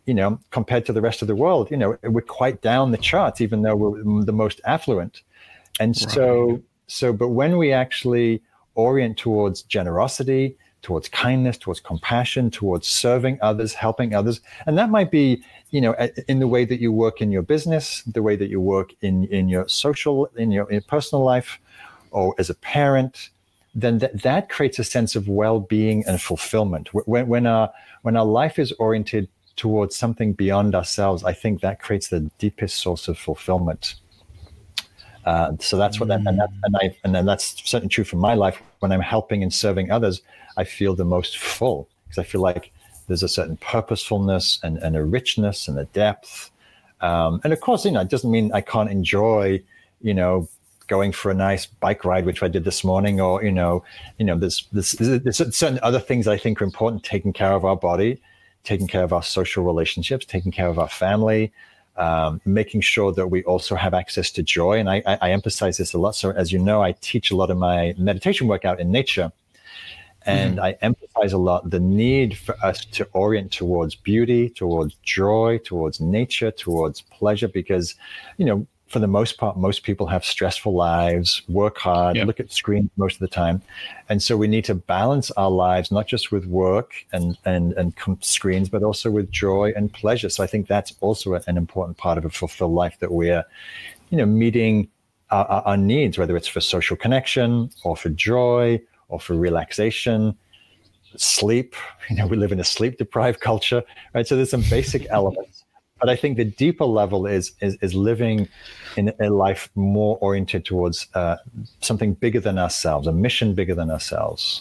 you know, compared to the rest of the world, you know, we're quite down the charts, even though we're the most affluent. And so, right. so, but when we actually orient towards generosity, towards kindness, towards compassion, towards serving others, helping others, and that might be, you know, in the way that you work in your business, the way that you work in, in your social, in your, in your personal life, or as a parent, then that, that creates a sense of well-being and fulfillment. When, when our when our life is oriented towards something beyond ourselves, I think that creates the deepest source of fulfillment. Uh, so that's what, that, and that, and I, and then that's certainly true for my life. When I'm helping and serving others, I feel the most full, because I feel like there's a certain purposefulness and, and a richness and a depth. Um, and of course, you know, it doesn't mean I can't enjoy, you know, going for a nice bike ride, which I did this morning, or, you know, you know, there's, there's, there's certain other things that I think are important: taking care of our body, taking care of our social relationships, taking care of our family, um, making sure that we also have access to joy. And I, I, I emphasize this a lot. So as you know, I teach a lot of my meditation work out in nature. And mm-hmm. I emphasize a lot the need for us to orient towards beauty, towards joy, towards nature, towards pleasure, because, you know, for the most part, most people have stressful lives, work hard, yep. look at screens most of the time. And so we need to balance our lives, not just with work and, and, and com- screens, but also with joy and pleasure. So I think that's also an important part of a fulfilled life, that we're, you know, meeting our, our needs, whether it's for social connection or for joy or for relaxation, sleep. You know, we live in a sleep-deprived culture, right? So there's some basic elements. But I think the deeper level is is, is living in a life more oriented towards uh, something bigger than ourselves, a mission bigger than ourselves.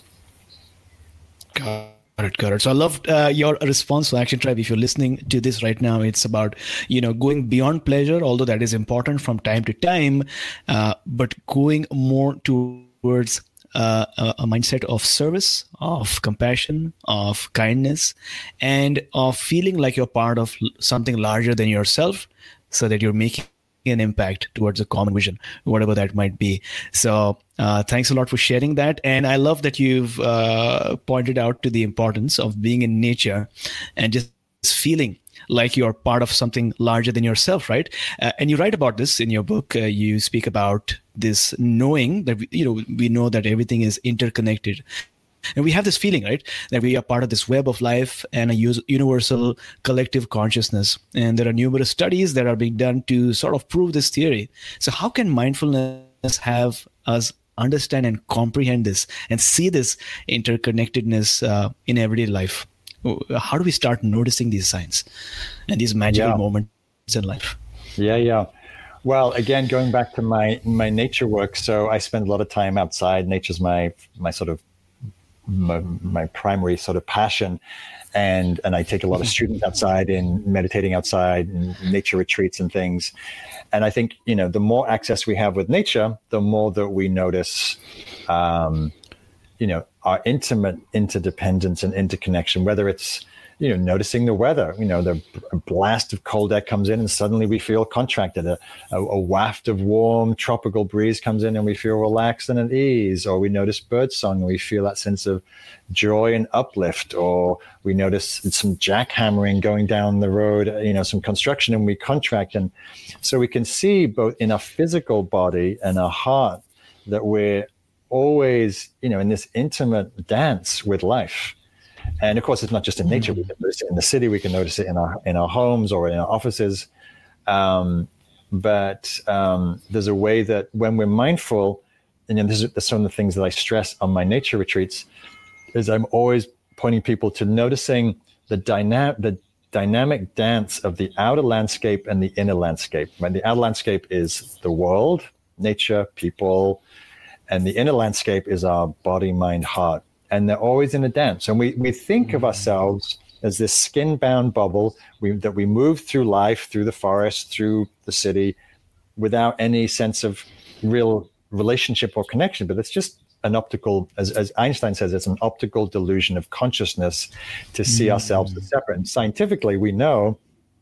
Got it, got it. So I loved uh, your response to Action Tribe. If you're listening to this right now, it's about, you know, going beyond pleasure, although that is important from time to time, uh, but going more towards Uh, a, a mindset of service, of compassion, of kindness, and of feeling like you're part of something larger than yourself, so that you're making an impact towards a common vision, whatever that might be. So uh, thanks a lot for sharing that. And I love that you've uh, pointed out to the importance of being in nature and just feeling like you're part of something larger than yourself, right? Uh, and you write about this in your book. Uh, you speak about this knowing that, we, you know, we know that everything is interconnected. And we have this feeling, right, that we are part of this web of life and a us- universal collective consciousness. And there are numerous studies that are being done to sort of prove this theory. So how can mindfulness have us understand and comprehend this and see this interconnectedness uh, in everyday life? How do we start noticing these signs and these magical yeah. moments in life? Yeah, yeah. Well, again, going back to my my nature work, so I spend a lot of time outside. Nature's my my sort of my, my primary sort of passion, and and I take a lot of students outside in meditating outside and nature retreats and things. And I think, you know, the more access we have with nature, the more that we notice, um, you know, our intimate interdependence and interconnection, whether it's, you know, noticing the weather, you know, the blast of cold air comes in and suddenly we feel contracted. A, a, a waft of warm tropical breeze comes in and we feel relaxed and at ease. Or we notice birdsong and we feel that sense of joy and uplift. Or we notice some jackhammering going down the road, you know, some construction, and we contract. And so we can see both in our physical body and our heart that we're always, you know, in this intimate dance with life. And of course, it's not just in nature. We can notice it in the city. We can notice it in our in our homes or in our offices. Um, but um, there's a way that when we're mindful, and you know, this is some of the things that I stress on my nature retreats, is I'm always pointing people to noticing the dynamic the dynamic dance of the outer landscape and the inner landscape. When the outer landscape is the world, nature, people, and the inner landscape is our body, mind, heart. And they're always in a dance. And we, we think of ourselves as this skin-bound bubble we, that we move through life, through the forest, through the city, without any sense of real relationship or connection. But it's just an optical, as, as Einstein says, it's an optical delusion of consciousness to see mm-hmm. ourselves as separate. And scientifically, we know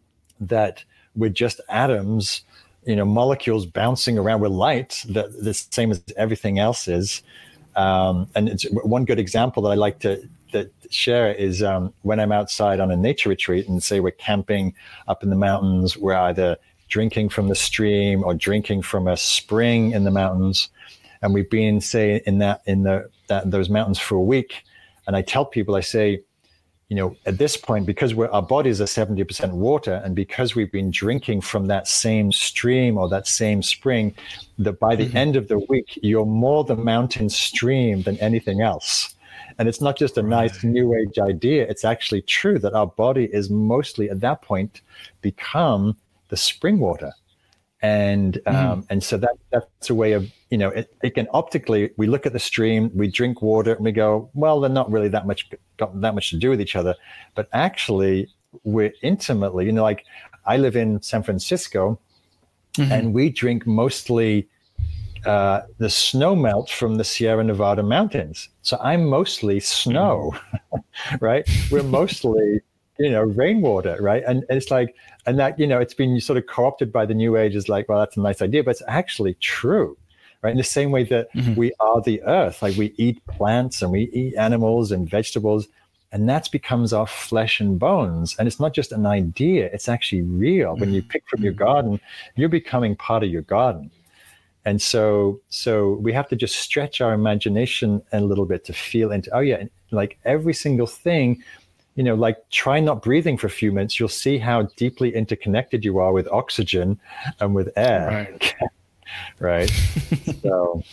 that we're just atoms, you know, molecules bouncing around with light, that the same as everything else is. Um, and it's one good example that I like to that share is um, when I'm outside on a nature retreat and say we're camping up in the mountains, we're either drinking from the stream or drinking from a spring in the mountains. And we've been, say, in that in the that, those mountains for a week. And I tell people, I say, you know, at this point, because we're, our bodies are seventy percent water, and because we've been drinking from that same stream or that same spring, that by the mm-hmm. end of the week, you're more the mountain stream than anything else. And it's not just a nice new age idea. It's actually true that our body is mostly at that point become the spring water. And um, mm. and so that that's a way of, you know, it, it can optically, we look at the stream, we drink water and we go, well, they're not really that much, got that much to do with each other. But actually, we're intimately, you know, like I live in San Francisco mm-hmm. and we drink mostly uh, the snow melt from the Sierra Nevada mountains. So I'm mostly snow, right? We're mostly, you know, rainwater, right? And, and it's like, and that, you know, it's been sort of co-opted by the new age as like, well, that's a nice idea, but it's actually true, right? In the same way that mm-hmm. we are the earth, like we eat plants and we eat animals and vegetables, and that becomes our flesh and bones. And it's not just an idea, it's actually real. Mm-hmm. When you pick from your garden, you're becoming part of your garden. And so, so we have to just stretch our imagination a little bit to feel into, oh yeah, like every single thing, you know, like try not breathing for a few minutes. You'll see how deeply interconnected you are with oxygen and with air. Right. Right. So.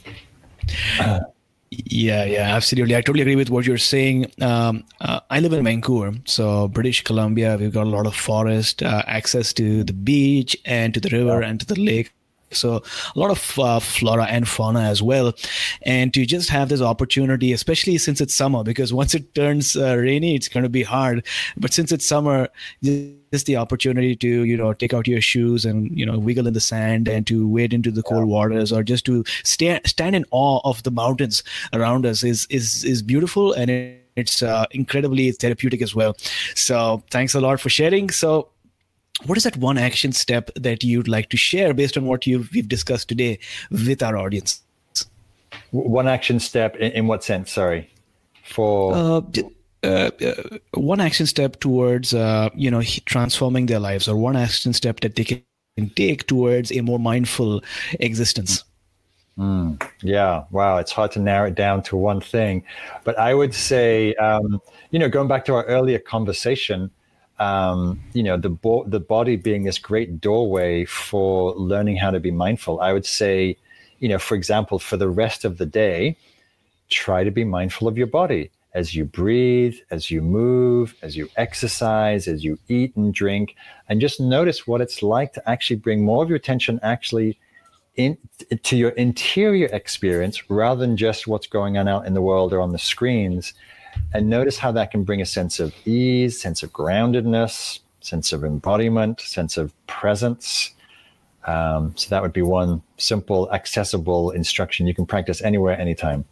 Uh, Yeah, yeah, absolutely. I totally agree with what you're saying. Um, uh, I live in Vancouver, so British Columbia. We've got a lot of forest, uh, access to the beach and to the river yeah. and to the lake. So a lot of uh, flora and fauna as well. And to just have this opportunity, especially since it's summer, because once it turns uh, rainy, it's going to be hard. But since it's summer, just the opportunity to, you know, take out your shoes and, you know, wiggle in the sand and to wade into the cold waters, or just to stand stand in awe of the mountains around us is is is beautiful, and it, it's uh, incredibly therapeutic as well. So thanks a lot for sharing. So what is that one action step that you'd like to share based on what you've we've discussed today with our audience? One action step in, in what sense? Sorry, for uh, uh, uh, one action step towards uh, you know transforming their lives, or one action step that they can take towards a more mindful existence. Mm, yeah, wow, it's hard to narrow it down to one thing, but I would say, um, you know, going back to our earlier conversation. Um, you know, the bo- the body being this great doorway for learning how to be mindful. I would say, you know, for example, for the rest of the day, try to be mindful of your body as you breathe, as you move, as you exercise, as you eat and drink, and just notice what it's like to actually bring more of your attention actually in to your interior experience rather than just what's going on out in the world or on the screens. And notice how that can bring a sense of ease, sense of groundedness, sense of embodiment, sense of presence. Um, so that would be one simple, accessible instruction you can practice anywhere, anytime.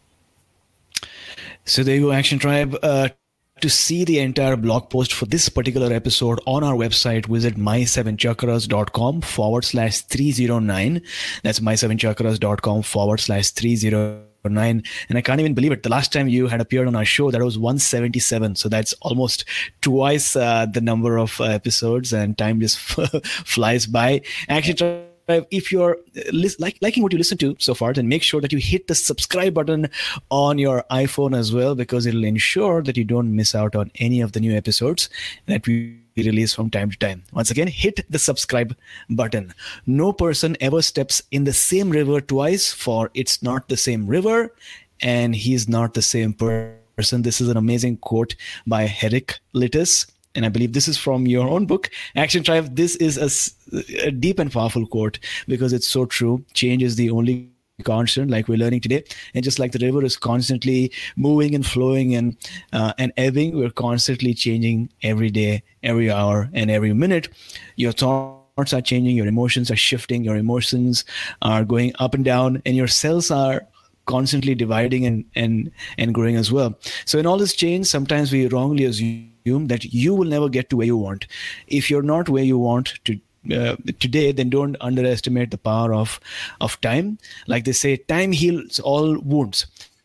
So there you go, Action Tribe. Uh, to see the entire blog post for this particular episode on our website, visit my seven chakras dot com forward slash three oh nine. That's my seven chakras dot com forward slash three oh nine. And I can't even believe it. The last time you had appeared on our show, that was one seventy-seven. So that's almost twice uh, the number of uh, episodes, and time just flies by. Actually, if you're like liking what you listen to so far, then make sure that you hit the subscribe button on your iPhone as well, because it'll ensure that you don't miss out on any of the new episodes that we release from time to time. Once again, hit the subscribe button. No person ever steps in the same river twice, for it's not the same river and he's not the same person. This is an amazing quote by Heraclitus. And I believe this is from your own book, Action Tribe. This is a, a deep and powerful quote, because it's so true. Change is the only constant, like we're learning today. And just like the river is constantly moving and flowing and uh, and ebbing, we're constantly changing every day, every hour, and every minute. Your thoughts are changing, your emotions are shifting, your emotions are going up and down, and your cells are constantly dividing and and and growing as well. So in all this change, sometimes we wrongly assume that you will never get to where you want. If you're not where you want to uh, today, then don't underestimate the power of of time. Like they say, time heals all wounds.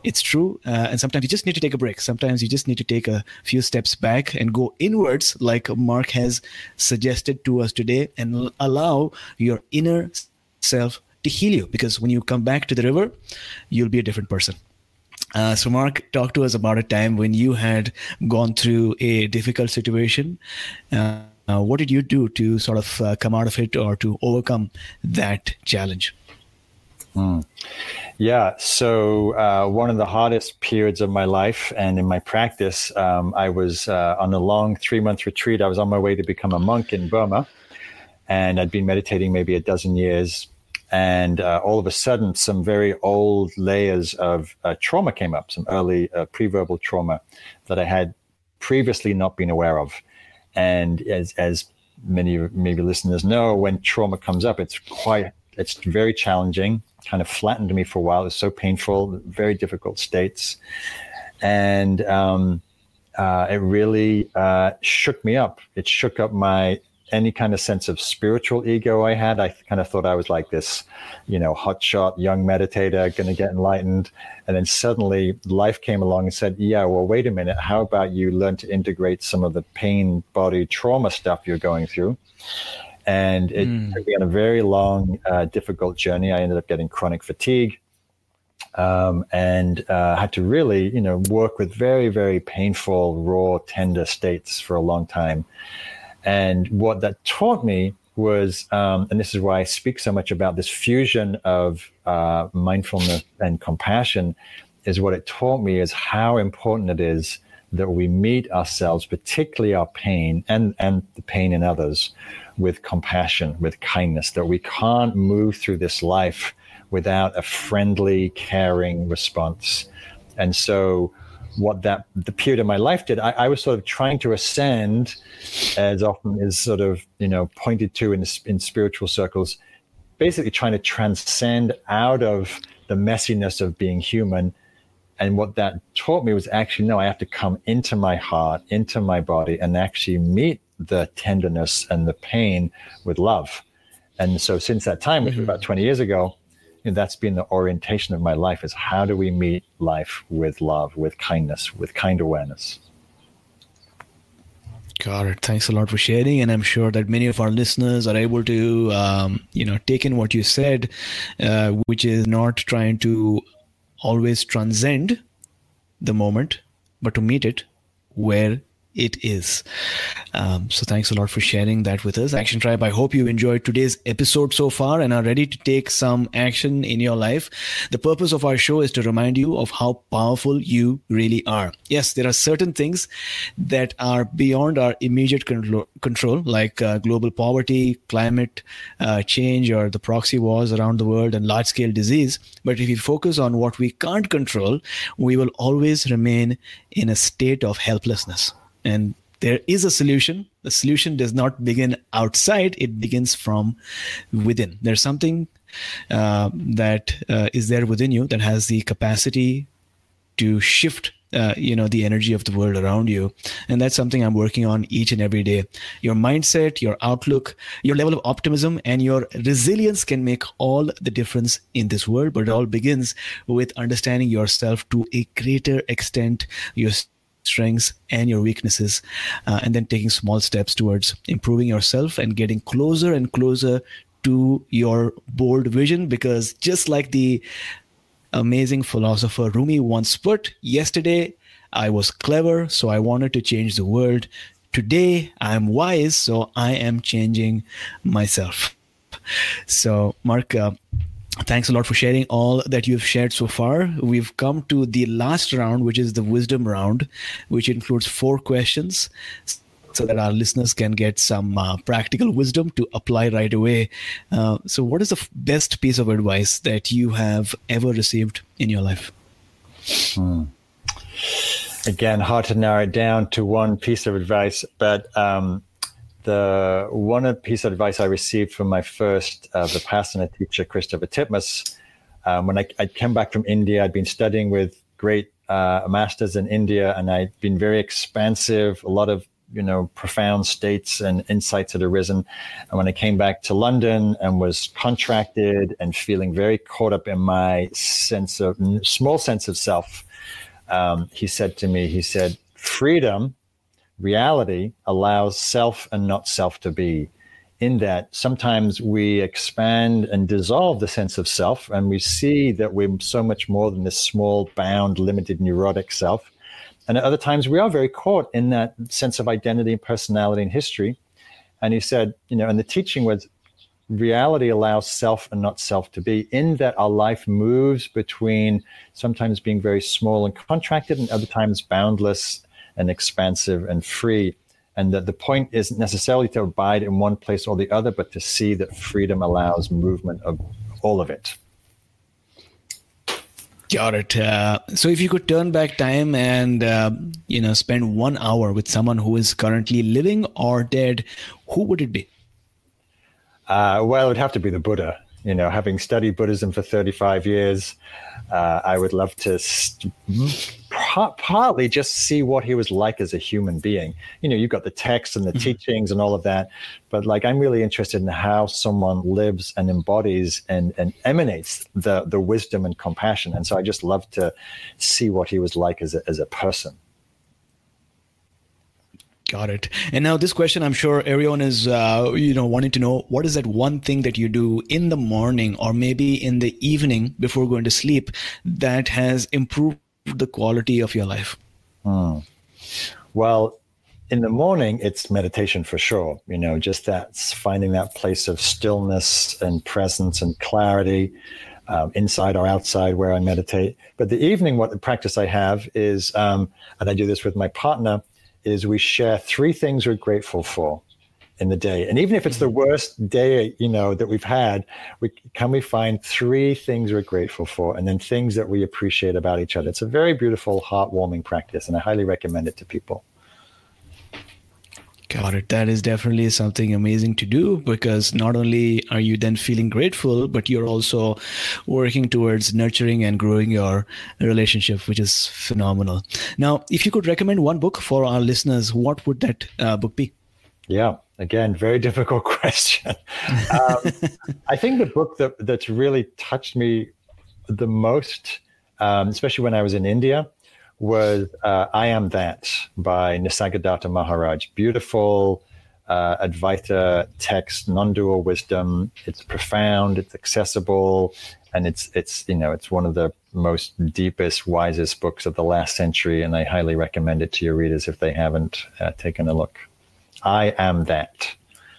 It's true. Uh, and sometimes you just need to take a break. Sometimes you just need to take a few steps back and go inwards, like Mark has suggested to us today, and l- allow your inner self to heal you. Because when you come back to the river, you'll be a different person. Uh, so Mark, talk to us about a time when you had gone through a difficult situation. Uh, uh, what did you do to sort of uh, come out of it or to overcome that challenge? Hmm. Yeah. So uh, one of the hardest periods of my life and in my practice, um, I was uh, on a long three-month retreat. I was on my way to become a monk in Burma, and I'd been meditating maybe a dozen years. And uh, all of a sudden, some very old layers of uh, trauma came up, some early uh, pre-verbal trauma that I had previously not been aware of. And as, as many maybe listeners know, when trauma comes up, it's quite, it's very challenging. Kind of flattened me for a while. It was so painful, very difficult states. And um, uh, it really uh, shook me up. It shook up my, any kind of sense of spiritual ego I had. I kind of thought I was like this, you know, hotshot young meditator, going to get enlightened. And then suddenly life came along and said, yeah, well, wait a minute. How about you learn to integrate some of the pain, body, trauma stuff you're going through? And it mm. took me on a very long, uh, difficult journey. I ended up getting chronic fatigue, um, and uh, had to really, you know, work with very, very painful, raw, tender states for a long time. And what that taught me was, um, and this is why I speak so much about this fusion of uh, mindfulness and compassion, is what it taught me is how important it is that we meet ourselves, particularly our pain and, and the pain in others, with compassion, with kindness, that we can't move through this life without a friendly, caring response. And so what that, the period of my life did, I, I was sort of trying to ascend, as often is sort of, you know, pointed to in, in spiritual circles, basically trying to transcend out of the messiness of being human. And what that taught me was actually, no, I have to come into my heart, into my body, and actually meet the tenderness and the pain with love. And so since that time, which was about twenty years ago, you know, that's been the orientation of my life, is how do we meet life with love, with kindness, with kind awareness. Got it. Thanks a lot for sharing. And I'm sure that many of our listeners are able to, um, you know, take in what you said, uh, which is not trying to always transcend the moment, but to meet it where it is. Um, so thanks a lot for sharing that with us. Action Tribe, I hope you enjoyed today's episode so far and are ready to take some action in your life. The purpose of our show is to remind you of how powerful you really are. Yes, there are certain things that are beyond our immediate control, control like uh, global poverty, climate uh, change, or the proxy wars around the world and large-scale disease. But if we focus on what we can't control, we will always remain in a state of helplessness. And there is a solution. The solution does not begin outside. It begins from within. There's something uh, that uh, is there within you that has the capacity to shift Uh, you know, the energy of the world around you. And that's something I'm working on each and every day. Your mindset, your outlook, your level of optimism, and your resilience can make all the difference in this world. But it all begins with understanding yourself to a greater extent, your strengths and your weaknesses, uh, and then taking small steps towards improving yourself and getting closer and closer to your bold vision. Because just like the amazing philosopher Rumi once put, yesterday I was clever, so I wanted to change the world. Today I'm wise, so I am changing myself. So Mark, uh, thanks a lot for sharing all that you've shared so far. We've come to the last round, which is the wisdom round, which includes four questions, so that our listeners can get some uh, practical wisdom to apply right away. Uh, so what is the f- best piece of advice that you have ever received in your life? Hmm. Again, hard to narrow it down to one piece of advice, but um, the one piece of advice I received from my first uh, Vipassana teacher, Christopher Titmuss, um, when I, I came back from India, I'd been studying with great uh, masters in India, and I'd been very expansive, a lot of you know, profound states and insights had arisen. And when I came back to London and was contracted and feeling very caught up in my sense of small sense of self, um, he said to me, he said, freedom, reality allows self and not self to be. In that sometimes we expand and dissolve the sense of self, and we see that we're so much more than this small, bound, limited, neurotic self. And at other times we are very caught in that sense of identity and personality and history. And he said, you know, and the teaching was reality allows self and not self to be, in that our life moves between sometimes being very small and contracted and other times boundless and expansive and free. And that the point isn't necessarily to abide in one place or the other, but to see that freedom allows movement of all of it. Got it. Uh, so if you could turn back time and, uh, you know, spend one hour with someone who is currently living or dead, who would it be? Uh, well, it would have to be the Buddha. You know, having studied Buddhism for thirty-five years, uh, I would love to st- par- partly just see what he was like as a human being. You know, you've got the texts and the mm-hmm. teachings and all of that, but like I'm really interested in how someone lives and embodies and, and emanates the the wisdom and compassion. And so I just love to see what he was like as a, as a person. Got it. And now this question, I'm sure everyone is, uh, you know, wanting to know, what is that one thing that you do in the morning or maybe in the evening before going to sleep that has improved the quality of your life? Hmm. Well, in the morning, it's meditation for sure. You know, just that finding that place of stillness and presence and clarity, um, inside or outside where I meditate. But the evening, what the practice I have is, um, and I do this with my partner, is we share three things we're grateful for in the day. And even if it's the worst day, you know, that we've had, we can we find three things we're grateful for and then things that we appreciate about each other. It's a very beautiful, heartwarming practice, and I highly recommend it to people. Got it. That is definitely something amazing to do, because not only are you then feeling grateful, but you're also working towards nurturing and growing your relationship, which is phenomenal. Now, if you could recommend one book for our listeners, what would that uh, book be? Yeah, again, very difficult question. um, I think the book that that's really touched me the most, um, especially when I was in India, was uh, I Am That by Nisargadatta Maharaj. Beautiful uh, Advaita text, non-dual wisdom. It's profound, it's accessible, and it's it's you know it's one of the most deepest, wisest books of the last century. And I highly recommend it to your readers if they haven't uh, taken a look. I Am That.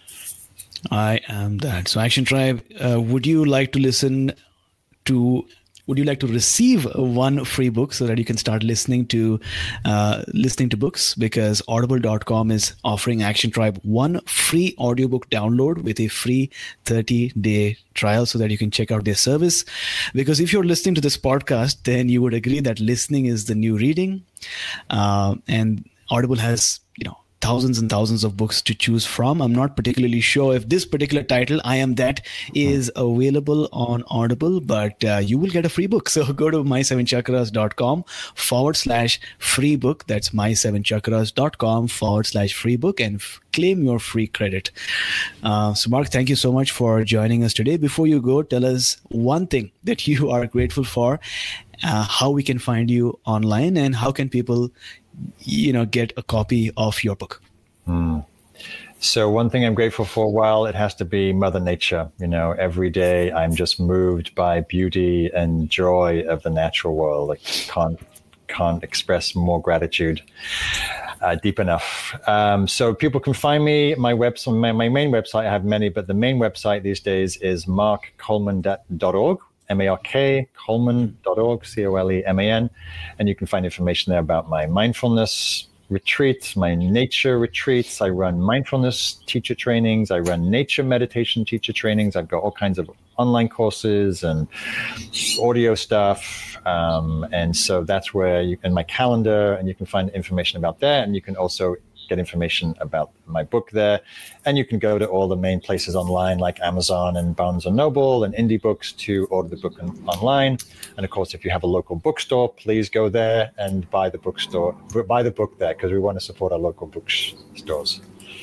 I Am That. So Action Tribe, uh, would you like to listen to? Would you like to receive one free book so that you can start listening to uh, listening to books? Because audible dot com is offering Action Tribe one free audiobook download with a free thirty-day trial so that you can check out their service. Because if you're listening to this podcast, then you would agree that listening is the new reading. Uh, and Audible has, you know, thousands and thousands of books to choose from. I'm not particularly sure if this particular title, I Am That, is available on Audible, but uh, you will get a free book. So go to my seven chakras dot com forward slash free book. That's my seven chakras dot com forward slash free book and f- claim your free credit. Uh, so Mark, thank you so much for joining us today. Before you go, tell us one thing that you are grateful for, uh, how we can find you online, and how can people you know, get a copy of your book? Mm. So one thing I'm grateful for, well, it has to be Mother Nature. You know, every day I'm just moved by beauty and joy of the natural world. I can't, can't express more gratitude uh, deep enough. Um, so people can find me, my website, my, my main website, I have many, but the main website these days is mark coleman dot org. M A R K, coleman dot org, C O L E M A N. And you can find information there about my mindfulness retreats, my nature retreats. I run mindfulness teacher trainings. I run nature meditation teacher trainings. I've got all kinds of online courses and audio stuff. Um, and so that's where you, in my calendar, and you can find information about that. And you can also get information about my book there. And you can go to all the main places online like Amazon and Barnes and Noble and Indie Books to order the book on, online. And of course, if you have a local bookstore, please go there and buy the bookstore, buy the book there, because we want to support our local bookstores.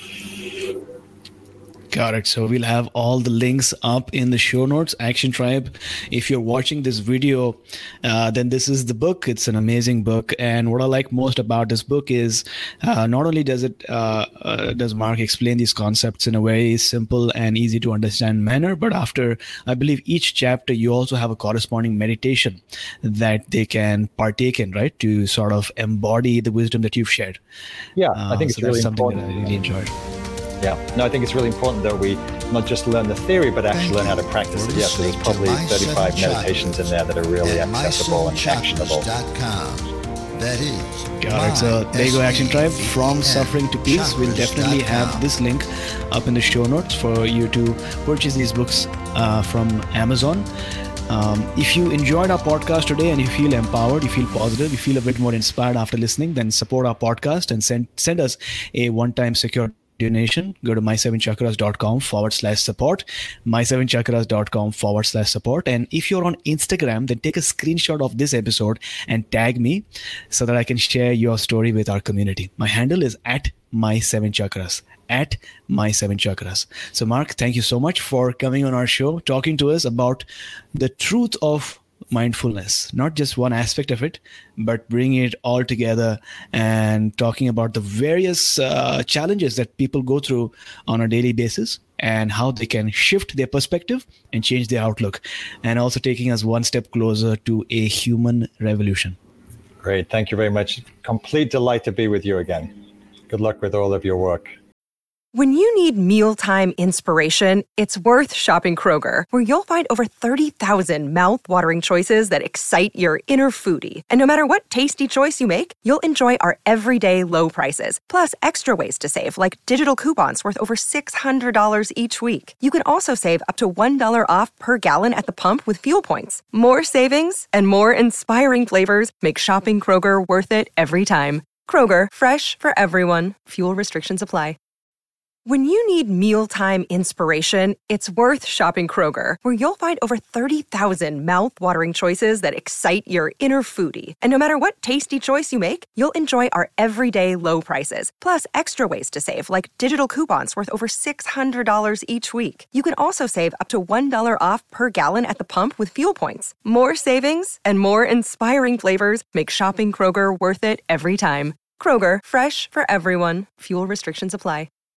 Got it. So we'll have all the links up in the show notes. Action Tribe, if you're watching this video, uh, then this is the book. It's an amazing book. And what I like most about this book is uh, not only does it uh, uh, does Mark explain these concepts in a very simple and easy to understand manner, but after, I believe, each chapter, you also have a corresponding meditation that they can partake in, right? To sort of embody the wisdom that you've shared. Yeah, uh, I think so it's really that's something important. that I really enjoyed. Yeah, no, I think it's really important that we not just learn the theory, but actually learn how to practice it. Yeah, so there's probably thirty-five meditations in there that are really accessible and actionable. That is. Got it. So there you go, Action Tribe. From Suffering to Peace. We'll definitely have this link up in the show notes for you to purchase these books uh, from Amazon. Um, if you enjoyed our podcast today and you feel empowered, you feel positive, you feel a bit more inspired after listening, then support our podcast and send send us a one-time secure donation. Go to my seven chakras dot com forward slash support, my seven chakras dot com forward slash support. And if you're on Instagram, then take a screenshot of this episode and tag me so that I can share your story with our community. My handle is at my seven chakras, at my seven chakras. So Mark, thank you so much for coming on our show, talking to us about the truth of mindfulness, not just one aspect of it, but bringing it all together and talking about the various uh, challenges that people go through on a daily basis and how they can shift their perspective and change their outlook, and also taking us one step closer to a human revolution. Great. Thank you very much. Complete delight to be with you again. Good luck with all of your work. When you need mealtime inspiration, it's worth shopping Kroger, where you'll find over thirty thousand mouth-watering choices that excite your inner foodie. And no matter what tasty choice you make, you'll enjoy our everyday low prices, plus extra ways to save, like digital coupons worth over six hundred dollars each week. You can also save up to one dollar off per gallon at the pump with fuel points. More savings and more inspiring flavors make shopping Kroger worth it every time. Kroger, fresh for everyone. Fuel restrictions apply. When you need mealtime inspiration, it's worth shopping Kroger, where you'll find over thirty thousand mouth-watering choices that excite your inner foodie. And no matter what tasty choice you make, you'll enjoy our everyday low prices, plus extra ways to save, like digital coupons worth over six hundred dollars each week. You can also save up to one dollar off per gallon at the pump with fuel points. More savings and more inspiring flavors make shopping Kroger worth it every time. Kroger, fresh for everyone. Fuel restrictions apply.